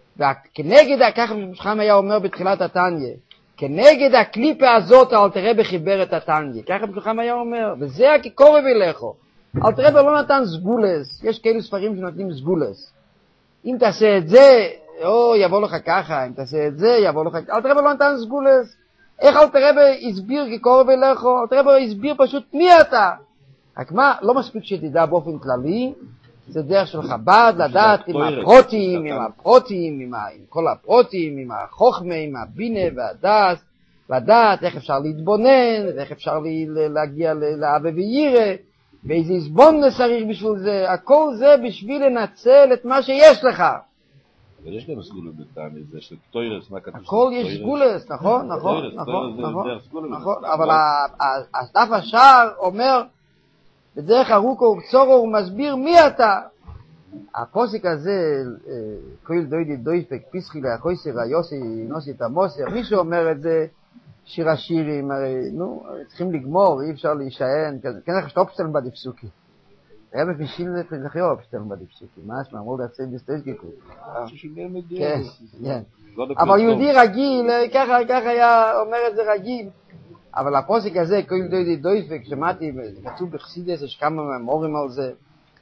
וכנגד, ככה חכם היה אומר בתחילת התניה, כנגד הקליפה הזאת אלתר רבי חיבר את התניה, ככה חכם היה אומר, וזה הקורב אליכו. אלתר רבי לא נתן סגולס, יש כאלו ספרים שנותנים סגולס. אם תעשה את זה, או יבוא לך ככה, אם תעשה את זה, יבוא לך... אלתר רבי לא נתן סגולס, איך אלתר רבי הסביר כקורב אליך? אלתר רבי הסביר פשוט מי אתה. רק מה, לא מספיק שתדע באופן כללי, זה דרך של חב"ד, לדעת עם הפרוטים, עם הפרוטים, עם כל הפרוטים, עם החוכמה, עם הבינה והדעת, לדעת איך אפשר להתבונן, ואיך אפשר להגיע לאהבה ויראה, ואיזה הסבוננס צריך בשביל זה, הכל זה בשביל לנצל את מה שיש לך. אבל יש גם סגולה בתניא, זה של תוירס, מה כתוב? הכל יש סגולס, נכון, נכון, נכון, נכון, אבל הדף השער אומר, בדרך ארוכה וקצורה הוא מסביר מי אתה. הפוסק הזה, כל דוידי דויפק, פיסחי לאחויסי והיוסי נוסי את המוסר, מי שאומר את זה, שיר השירים, הרי, נו, צריכים לגמור, אי אפשר להישען, כן, איך שאתה אופסטלן בדיפסוקי. היה מפישיל לפתחי אופסטלן בדיפסוקי, מה יש מאמור להציג בסטייסגיקות. כן, כן. אבל יהודי רגיל, ככה, ככה היה אומר את זה רגיל. אבל הפוסק הזה, כל דוידי דויפק, שמעתי, כתוב בחסידס, יש כמה מאמורים על זה,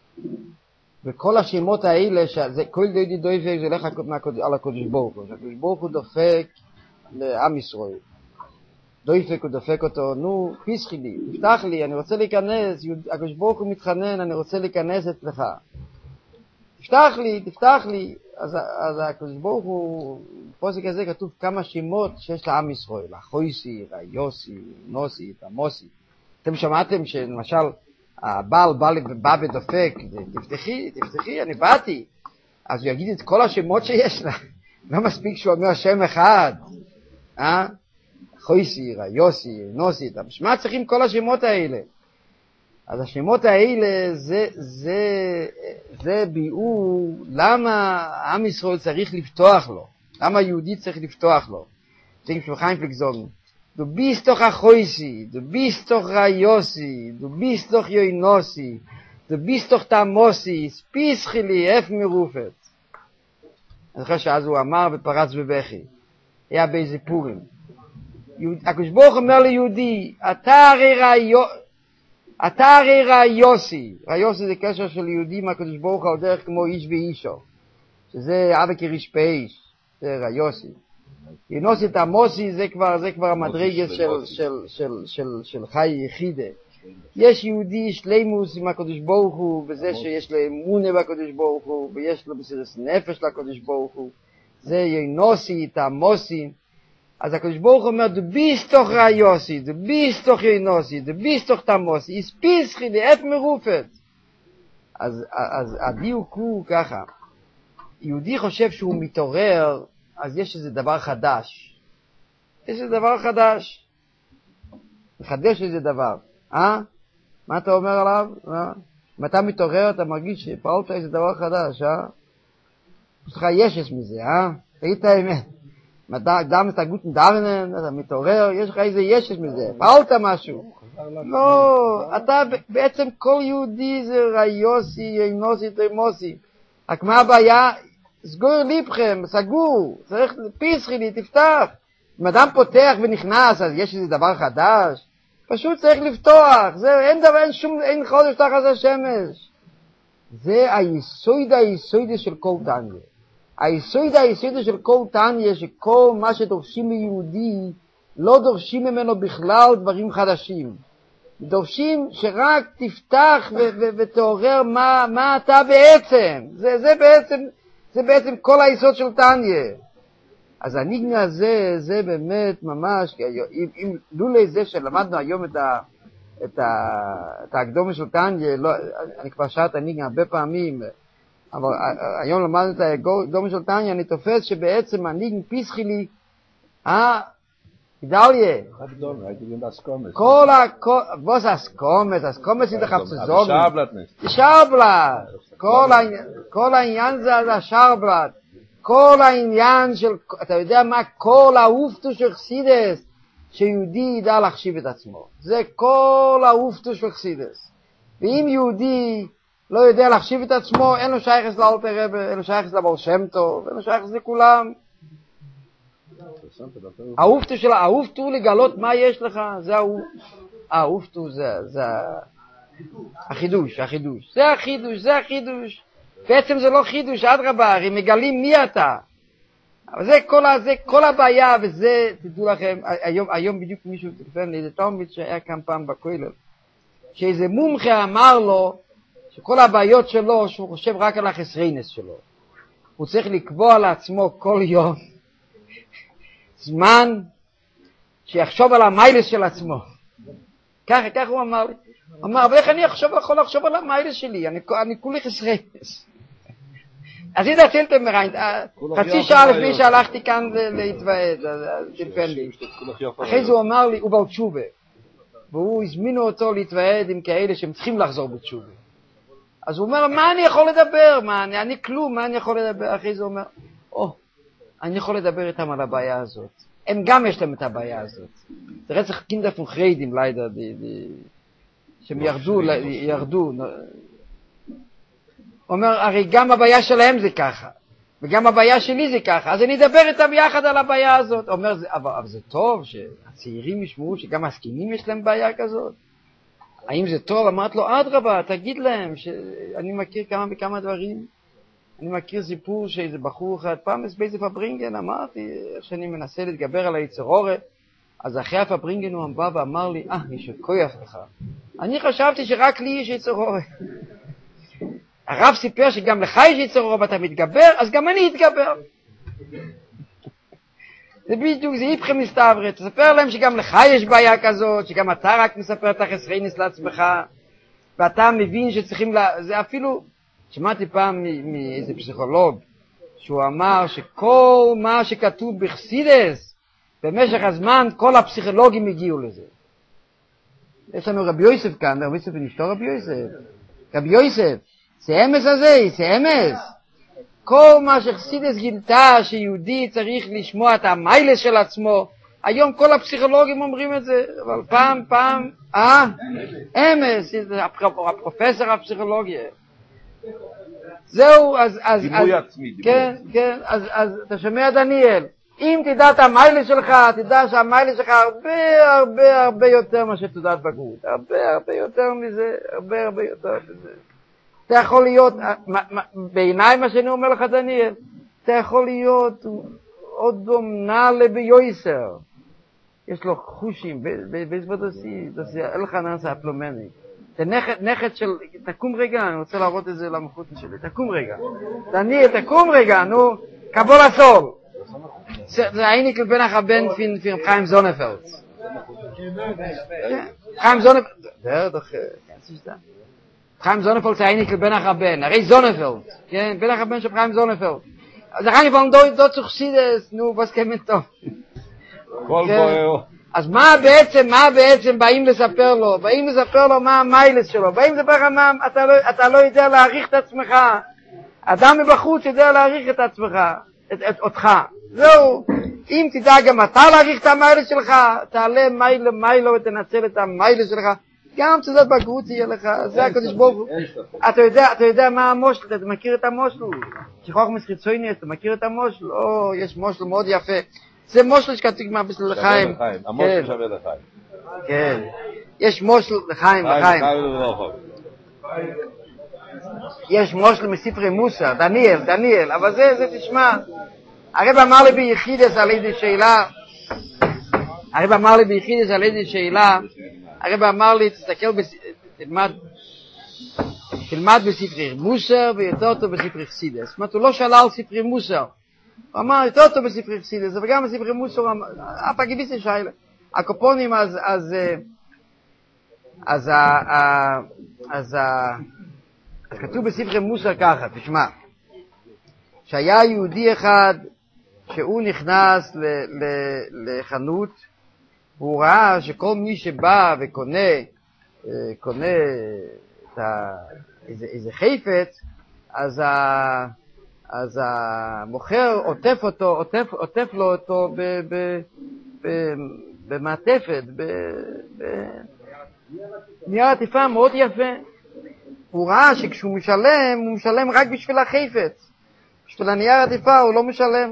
וכל השמות האלה, שזה, כל דוידי דויפק, זה הולך על הקודש ברוך הוא. הקודש ברוך הוא דופק לעם ישראל. דויפק הוא דופק אותו, נו, פיסחי לי, תפתח לי, אני רוצה להיכנס, הקודש ברוך הוא מתחנן, אני רוצה להיכנס אצלך. תפתח לי, תפתח לי. אז, אז הקודש ברוך הוא, בפוסק הזה כתוב כמה שמות שיש לעם ישראל, החויסי, היוסי, נוסי, תמוסי. אתם שמעתם שלמשל, הבעל בא, בא ודופק, תפתחי, תפתחי, אני באתי. אז הוא יגיד את כל השמות שיש לה. לא מספיק שהוא אומר שם אחד. אה? חויסי, יוסי, נוסי, מה צריכים כל השמות האלה? אז השמות האלה זה, זה, זה ביאור למה עם ישראל צריך לפתוח לו, למה יהודי צריך לפתוח לו. צריך שולחיים פלגזון, דו ביסט doch החויסי, דו ביסט doch היוסי, דו ביסט doch יוינוסי, דו ביסט doch תמוסי, ספיסחי לי, איפה מרופת. אני חושב שאז הוא אמר ופרץ בבכי, היה באיזה פורים. הקדוש ברוך אומר ליהודי, אתה הרי ראיו, אתה הרי ראיוסי, ראיוסי זה קשר של יהודי מהקדוש ברוך הוא דרך כמו איש ואישו, שזה אבא כריש פאיש, זה ראיוסי. ינוסי את המוסי זה כבר, זה כבר המדרגס של, של, של, של, של חי יחידה. יש יהודי שלימוס עם הקדוש ברוך הוא, בזה שיש לו אמונה בקדוש ברוך הוא, ויש לו בסיס נפש לקדוש ברוך הוא, זה ינוסי את המוסי. אז הקדוש ברוך אומר, du bist doch ראיוסי, du bist doch יינוסי, du bist doch תמוסי, הספיסחי לי, איפה מרופת. אז, אז הדיוק הוא ככה, יהודי חושב שהוא מתעורר, אז יש איזה דבר חדש. יש איזה דבר חדש. מחדש איזה דבר. אה? מה אתה אומר עליו? אה? אם אתה מתעורר, אתה מרגיש שפעלת איזה דבר חדש, אה? יש לך ישס מזה, אה? תגיד את האמת. דם את הגוטן דרנן, אתה מתעורר, יש לך איזה ישס מזה. פעלת משהו. לא, אתה בעצם כל יהודי זה ראיוסי, יינוסי, תמוסי. רק מה הבעיה? סגור ליבכם, סגור, צריך פיסחי לי, תפתח. אם אדם פותח ונכנס, אז יש איזה דבר חדש. פשוט צריך לפתוח, זה, אין דבר, אין שום, אין חודש תחת השמש. זה היסוד היסוד של כל תניא. היסוד היסוד של כל תניא, שכל מה שדורשים מיהודי, לא דורשים ממנו בכלל דברים חדשים. דורשים שרק תפתח ו- ו- ותעורר מה, מה אתה בעצם. זה, זה בעצם, זה בעצם כל היסוד של תניא. אז הניגנה הזה, זה באמת ממש, אם, אם לולי זה שלמדנו היום את, ה, את, ה, את ההקדומה של תניא, לא, אני כבר שעת הניגנה הרבה פעמים, אבל היום למדנו את ההקדומה של תניא, אני תופס שבעצם הניגנה פיסחי לי, אה, גדליה, כל ה... בוס אסקומס, אסקומס היא דחף סזוגן. שרבלט. כל העניין זה השרבלט. כל העניין של, אתה יודע מה? כל האופטו של חסידס, שיהודי ידע להחשיב את עצמו. זה כל האופטו של חסידס. ואם יהודי לא יודע להחשיב את עצמו, אין לו שייכס לאלתר רבי, אין לו שייכס לבעל שם טוב, אין לו שייכס לכולם. האופטו של האופטו לגלות מה יש לך, זה האופטו, זה זה החידוש, החידוש. זה החידוש, זה החידוש. בעצם זה לא חידוש, אדרבה, הם מגלים מי אתה. אבל זה כל, זה כל הבעיה, וזה, תדעו לכם, היום, היום בדיוק מישהו תקפן לאיזה תלמיד שהיה כאן פעם בכולל, שאיזה מומחה אמר לו, שכל הבעיות שלו, שהוא חושב רק על החסרינס שלו. הוא צריך לקבוע לעצמו כל יום זמן שיחשוב על המיילס של עצמו. ככה, ככה הוא אמר לי. הוא אמר, אבל איך אני יכול לחשוב על המיילס שלי? אני, אני כולי חסרינס. אז היא דצילתם מריינט, חצי שעה לפני שהלכתי כאן להתוועד, תלפן לי. אחרי זה הוא אמר לי, הוא בעל תשובה. והוא הזמינו אותו להתוועד עם כאלה שהם צריכים לחזור בתשובה. אז הוא אומר, מה אני יכול לדבר? מה, אני, אני כלום, מה אני יכול לדבר? אחרי זה הוא אומר, או, אני יכול לדבר איתם על הבעיה הזאת. הם גם יש להם את הבעיה הזאת. זה רצח קינדה פון חריידים, לידה, שהם ירדו, ירדו. הוא אומר, הרי גם הבעיה שלהם זה ככה, וגם הבעיה שלי זה ככה, אז אני אדבר איתם יחד על הבעיה הזאת. הוא אומר, אבל, אבל זה טוב שהצעירים ישמעו שגם הסכינים יש להם בעיה כזאת. האם זה טוב? אמרת לו, אדרבה, תגיד להם שאני מכיר כמה וכמה דברים. אני מכיר סיפור שאיזה בחור אחד, פעם באיזה פברינגן, אמרתי שאני מנסה להתגבר על היצר אורה, אז אחרי הפברינגן הוא בא ואמר לי, אה, יש כוח לך. אני חשבתי שרק לי יש יצר אורה. הרב סיפר שגם לך יש יצר אורה ואתה מתגבר, אז גם אני אתגבר. זה בדיוק, זה איפכם מסתברת, תספר להם שגם לך יש בעיה כזאת, שגם אתה רק מספר את החסרינס לעצמך, ואתה מבין שצריכים, לה... זה אפילו, שמעתי פעם מאיזה פסיכולוג, שהוא אמר שכל מה שכתוב בחסידס, במשך הזמן כל הפסיכולוגים הגיעו לזה. יש לנו רבי יוסף כאן, רבי יוסף נפתור רבי יוסף. רבי יוסף, זה אמס הזה, זה אמס. כל מה שחסידס גילתה שיהודי צריך לשמוע את המיילס של עצמו, היום כל הפסיכולוגים אומרים את זה, אבל פעם, פעם, אה, אמס, הפרופסור הפסיכולוגיה. זהו, אז, אז, דימוי עצמי, כן, כן, אז, אז, אתה שומע דניאל, אם תדע את המיילס שלך, תדע שהמיילס שלך הרבה, הרבה, הרבה יותר מה שתודעת בגרות, הרבה, הרבה יותר מזה, הרבה, הרבה יותר מזה. אתה יכול להיות, בעיניי מה שאני אומר לך דניאל, אתה יכול להיות עוד דומנה לביוסר. יש לו חושים, בזבדוסי, אלחנן ספלומני. זה נכד של, תקום רגע, אני רוצה להראות את זה למחוץ שלי, תקום רגע. דניאל, תקום רגע, נו, קבול הסול. זה הייניק לבן החבן פין חיים זונפלד. חיים זונפלד, זה דוח, חיים זונפלד זה הייניק לבן החבן, הרי זונפלד, כן, בן החבן של חיים זונפלד. אז חיים זונפלד דו צוחסידס, נו, בסכמת טוב. כל בואו. אז מה בעצם, מה בעצם באים לספר לו? באים לספר לו מה המיילס שלו, באים לספר לך מה, אתה לא, אתה לא יודע להעריך את עצמך. אדם מבחוץ יודע להעריך את עצמך, את, את אותך. זהו, אם תדע גם אתה להעריך את המיילס שלך, תעלה מייל מיילו ותנצל את המיילס שלך, גם תעודת בגרות יהיה לך, זה הקדוש ברוך הוא. אתה יודע, אתה יודע מה המושל, אתה מכיר את המושל, שחוכמס חיצוני, אתה מכיר את המושל, או, יש מושל מאוד יפה. זה מושל שכתוב מה בשביל לחיים. המושל שווה לחיים. כן. יש מושל לחיים, לחיים. יש מושל מספרי מוסר, דניאל, דניאל, אבל זה, זה תשמע. הרב אמר לי ביחידס על איזה שאלה, הרב אמר לי ביחידס על איזה שאלה, הרב אמר לי, תסתכל, תלמד, תלמד בספרי מוסר ויותר טוב בספרי חסידס. זאת אומרת, הוא לא שאלה על ספרי מוסר. הוא אמר, יותר טוב בספרי חסידס, וגם בספרי מוסר, אף הגיביסי שיילה. הקופונים, אז, אז, אז, אז, אז כתוב בספרי מוסר ככה, תשמע, שהיה יהודי אחד שהוא נכנס ל, ל, לחנות, והוא ראה שכל מי שבא וקונה, קונה את ה, איזה, איזה חפץ, אז ה... אז המוכר עוטף אותו, עוטף, עוטף לו אותו ב, ב, ב, במעטפת, ב, ב, נייר עטיפה מאוד יפה. הוא ראה שכשהוא משלם, הוא משלם רק בשביל החפץ. בשביל הנייר עטיפה הוא לא משלם.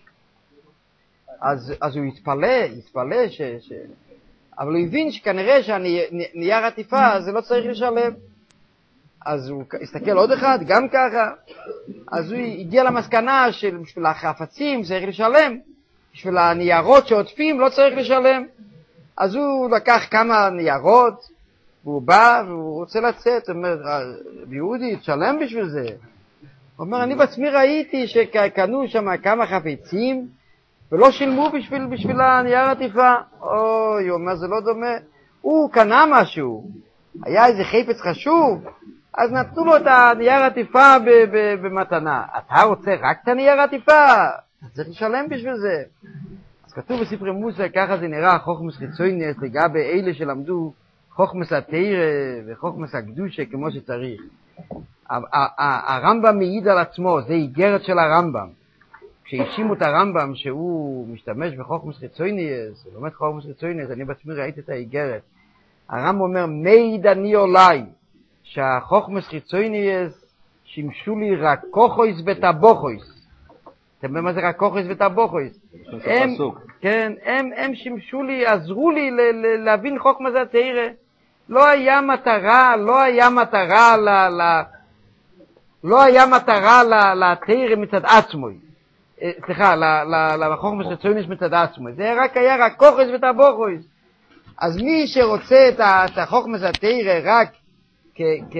אז, אז הוא התפלא, התפלא ש, ש... אבל הוא הבין שכנראה שהנייר עטיפה זה לא צריך לשלם. אז הוא הסתכל עוד אחד, גם ככה, אז הוא הגיע למסקנה של בשביל החפצים צריך לשלם, בשביל הניירות שעוטפים לא צריך לשלם. אז הוא לקח כמה ניירות, והוא בא והוא רוצה לצאת, הוא אומר, יהודי, תשלם בשביל זה. הוא אומר, אני בעצמי ראיתי שקנו שם כמה חפצים, ולא שילמו בשביל, בשביל הנייר עטיפה. אוי, הוא אומר, זה לא דומה. הוא קנה משהו, היה איזה חפץ חשוב, אז נתנו לו את הנייר עטיפה במתנה. אתה רוצה רק את הנייר עטיפה? אתה צריך לשלם בשביל זה. אז כתוב בספרי מוסר, ככה זה נראה חוכמס חיצוניות לגבי אלה שלמדו חוכמס התורה וחוכמס הקדושה כמו שצריך. הרמב"ם מעיד על עצמו, זה איגרת של הרמב"ם. כשהאשימו את הרמב"ם שהוא משתמש בחוכמס חיצוניות, הוא לומד חוכמס חיצוניות, אני בעצמי ראיתי את האיגרת. הרמב"ם אומר, מעיד אני אולי, שהחוכמס חיצוניות שימשו לי רק כוחויס וטבוחויס. אתם יודעים מה זה רק כוחויס וטבוחויס? הם, כן, הם, הם שימשו לי, עזרו לי ל- ל- להבין חוכמת התורה. לא היה מטרה, לא היה מטרה ל... ל- לא היה מטרה לתורה מצד עצמוי. סליחה, לחוכמס חיצוניות מצד עצמוי. זה רק היה רק כוחויס וטבוחויס. אז מי שרוצה את החוכמת התורה רק כ... כ...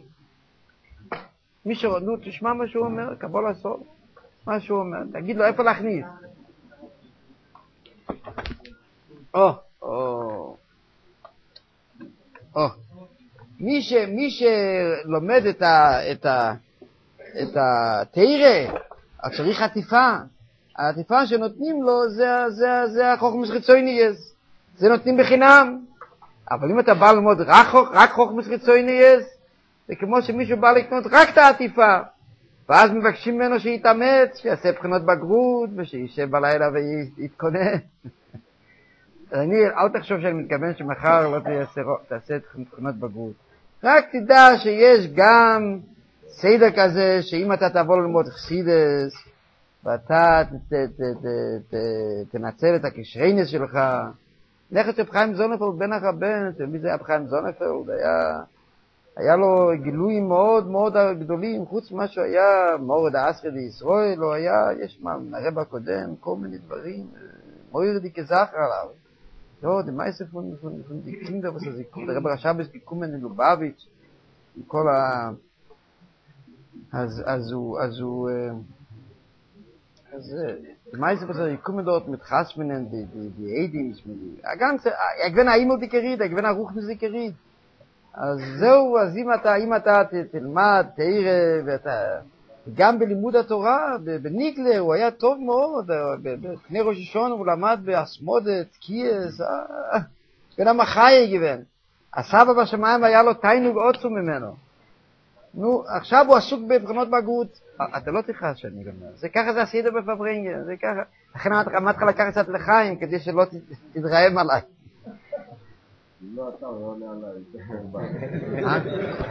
מי שרוצה, נו, תשמע מה שהוא אומר, קבול הסוף. מה שהוא אומר, תגיד לו איפה להכניס. או, או, או. מי ש, מי שלומד את ה, את ה, את התורה, צריך עטיפה. העטיפה שנותנים לו זה, זה, זה החוכמס חיצוניות. זה נותנים בחינם. אבל אם אתה בא ללמוד רק, רק חוכמס חיצוניות, זה כמו שמישהו בא לקנות רק את העטיפה. ואז מבקשים ממנו שיתאמץ, שיעשה בחינות בגרות, ושישב בלילה ויתכונן. אני, אל תחשוב שאני מתכוון שמחר לא תעשה, תעשה בחינות בגרות. רק תדע שיש גם סדר כזה, שאם אתה תבוא ללמוד חסידס, ואתה ת, ת, ת, ת, ת, תנצל את הקשרינס שלך, לכת של חיים זונפלד בן הרבן, מי זה היה חיים זונפלד? היה... היה לו גילויים מאוד מאוד גדולים, חוץ מה שהיה מורד האסרי לישראל, או היה, יש מה, מהרב הקודם, כל מיני דברים, מוירדי כזכר עליו. לא, דמה איזה פון, פון, פון, די קינדר, וזה זיקום, הרב רשבס קיקומן מלובביץ', עם כל ה... אז, אז הוא, אז הוא, אז, דמה איזה פון, קיקומן דort מתחסמנן, די, די, די, איידים, הגנצה, הגוון האימל די קריד, הגוון הרוחניס די קריד. אז זהו, אז אם אתה, אם אתה תלמד תורה, ואתה, גם בלימוד התורה, בניגלה, הוא היה טוב מאוד, בפני ראש השון הוא למד באסמודת, קייס, בן המחאי גוון. הסבא בשמיים היה לו תיינוג עוצו ממנו. נו, עכשיו הוא עסוק בבחינות בגרות. אתה לא תכעס שאני גם אומר, זה ככה זה הסדר בפברינגן, זה ככה. לכן אמרתי לך לקחת קצת לחיים, כדי שלא תתרעם עליי. לא, אתה לא עונה עליי.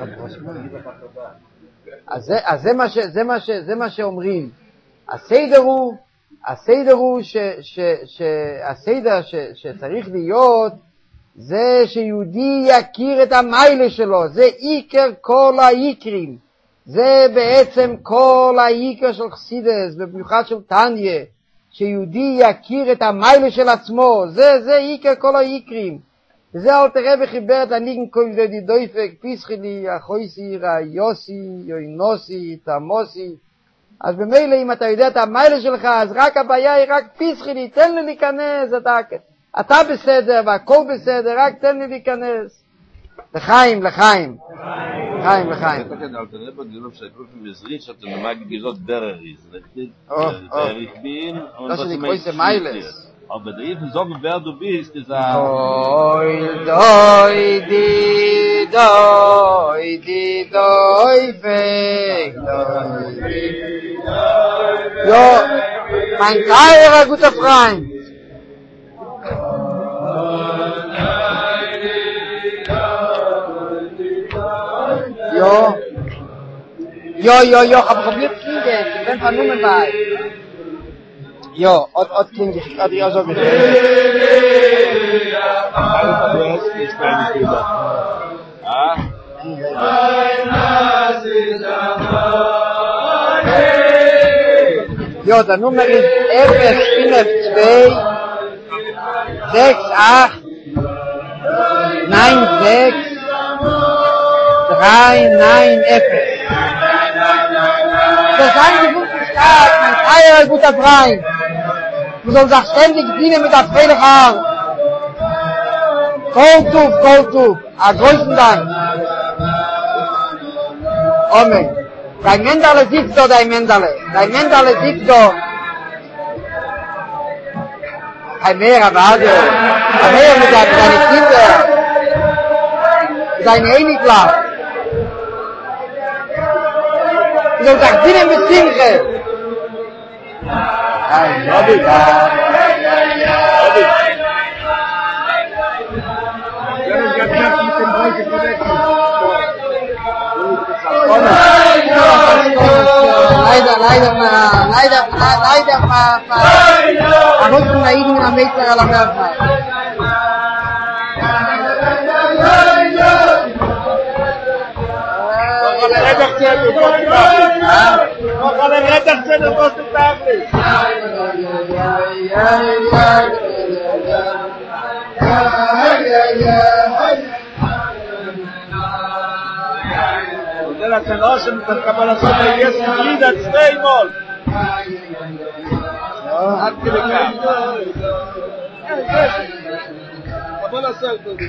אז זה מה שאומרים. הסדר הוא, הסדר הוא שהסדר שצריך להיות, זה שיהודי יכיר את המיילה שלו, זה עיקר כל העיקרים. זה בעצם כל העיקר של חסידס, במיוחד של תניה, שיהודי יכיר את המיילה של עצמו, זה, זה עיקר כל העיקרים. וזה אל תראה וחיבר את הניגן כל די דויפק, פיסחי לי, החויסי, ראיוסי, יוינוסי, תמוסי. אז במילא אם אתה יודע את המיילה שלך, אז רק הבעיה היא רק פיסחי לי, תן לי להיכנס, אתה, אתה בסדר והכל בסדר, רק תן לי להיכנס. לחיים, לחיים. לחיים, לחיים. אתה כן, אל תראה בגילוב שהקרופים מזריץ, שאתה נמג גיזות דרריז, richtig? דרך בין, das ist die größte Meiles. Aber der Eben sagen, wer du bist, ist ein... Doi, doi, di, doi, di, doi, feg, doi, di, doi, Jo, mein teurer guter Freund. Jo, jo, jo, jo, hab probiert fliegen, ich bin vernommen bei. Jo, od, od klingt ich, od ja so gut. Ah? Ja, der Nummer ist eins fünf zwei sechs acht neun sechs drei neun null. Das ist ein guten Tag, mein freier, guter Freund. Du sollst auch ständig dienen mit der Freiheit. Goldtuf, Goldtuf, a größten Dank. Amen. Dein Mendale sitzt da, dein Mendale. Dein Mendale sitzt da. Ein Meer, ein Radio. Ein Meer mit deinen Kindern. Mit deinen Einiglauf. Du sollst auch dienen mit Simche. Ein Robby, ja. Robby. Leider, leider mal, leider, leider mal, a rotten na idin a meter ala merda. Olha, é da cena do posto. Olha, é da cena do posto tablet. Ela tem nossa capacitação de vida zweimal. Abgeklickt. Aber das soll du.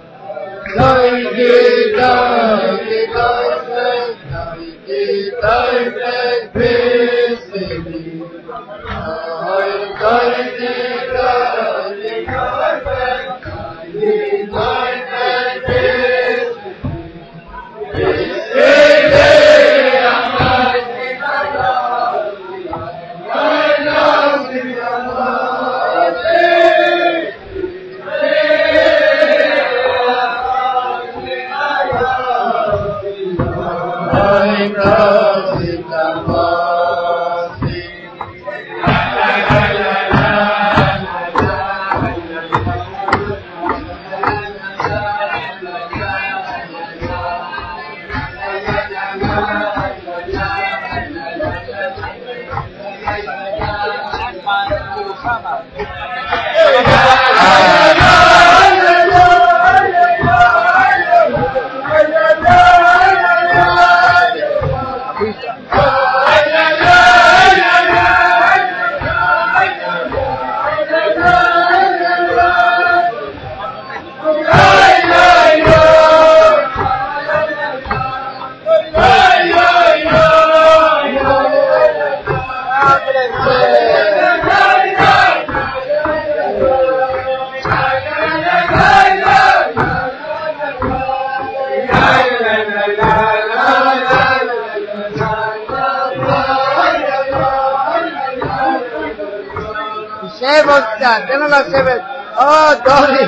Denno la sevet. Oh, Dori.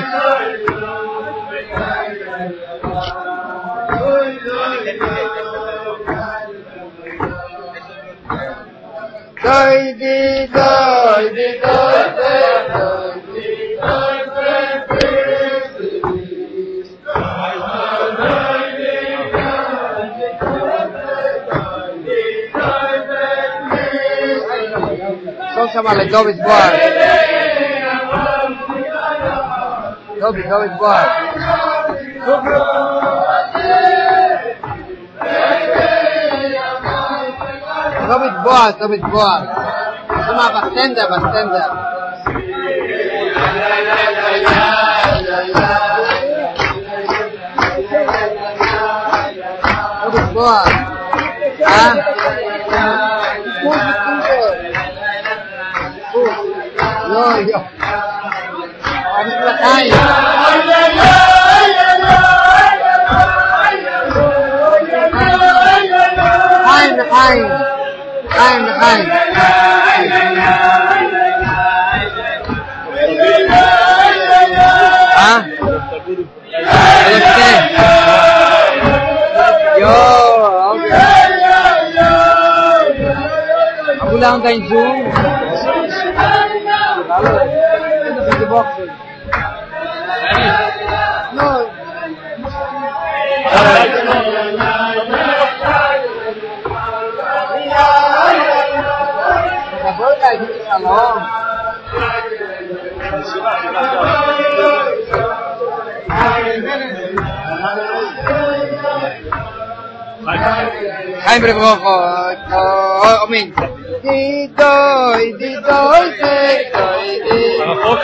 Doi di doi di doi Cosa vale dove sguardo? Dove, dove sguardo? Dove sguardo, dove sguardo? Insomma, bastante, bastante. Dove sguardo? Ah? Scusi, scusi. Yo, yo. Habis selesai. Hain, hain. Hain, hain. Ah? Selesai. Yo, oke. Aku lang kain Zoom. Lalu, itu bisa boxing. No. Volga, ich bin Shalom. Chaim Rebrocho, Omin. Di doi, di doi, di doi, di doi.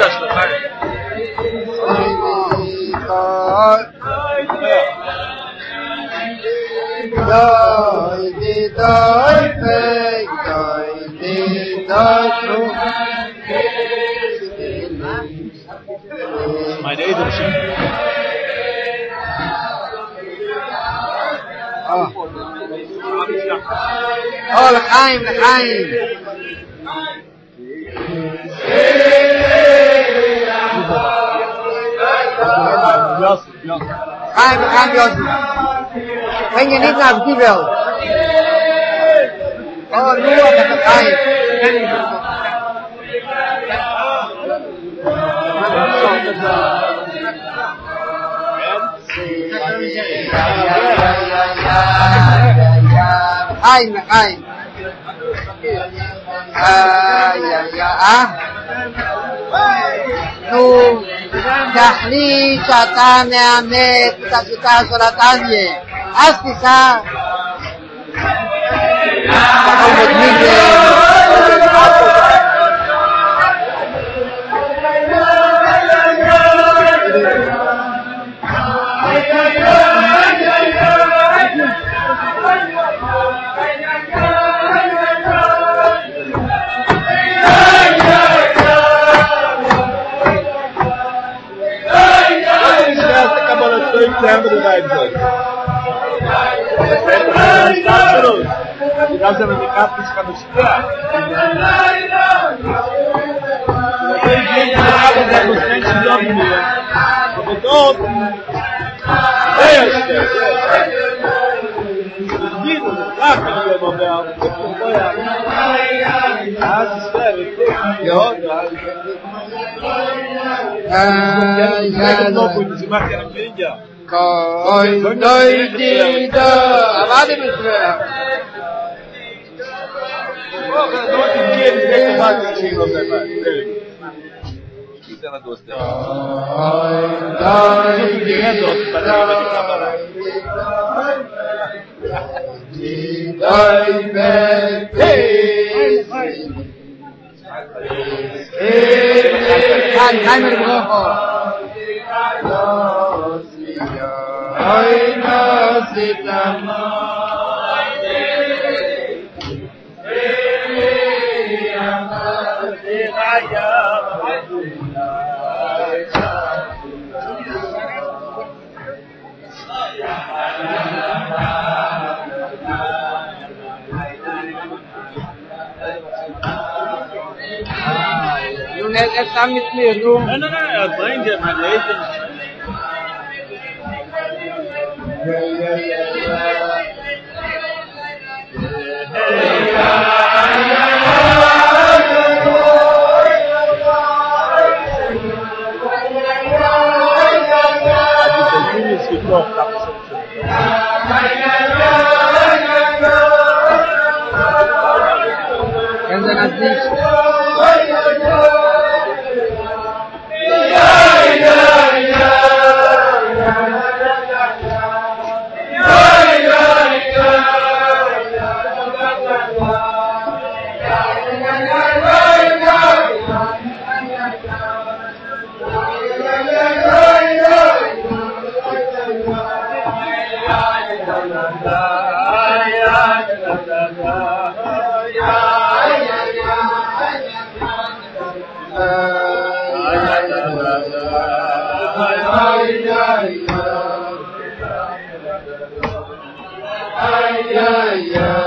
Doi, di doi, fake, doi, di doi, true. Mein Edelchen. Oh. Oh, l'chaim, l'chaim. L'chaim, l'chaim, Yossi. Breng je niet naar die wel. Oh, nu op het l'chaim. L'chaim, l'chaim. Ah, ja, ja, ah. נו, תחליט שאתה מאמץ את השיטה של התניא, אז תיסע. ככה מדמיד Lembra do David hoje? Nós vamos ficar para ficar no escuro. Tem gente que abre os dentes de homem. Como todo. Deixa. Menino, lá que ele é Nobel. Ah, espera. E outra. Ah, já não foi desmarcar a mídia. Koi doi di da avade misra. Oh, cara, não tem dinheiro de que vai ter dinheiro no trabalho. Isso ela gosta. Koi doi di da di doi be Ein Heimer Brocho. Oi, nasitama. You never come with me, room. No, no, no, I'll find it, my lady. Yeah, yeah, yeah, And then at least yeah, yeah.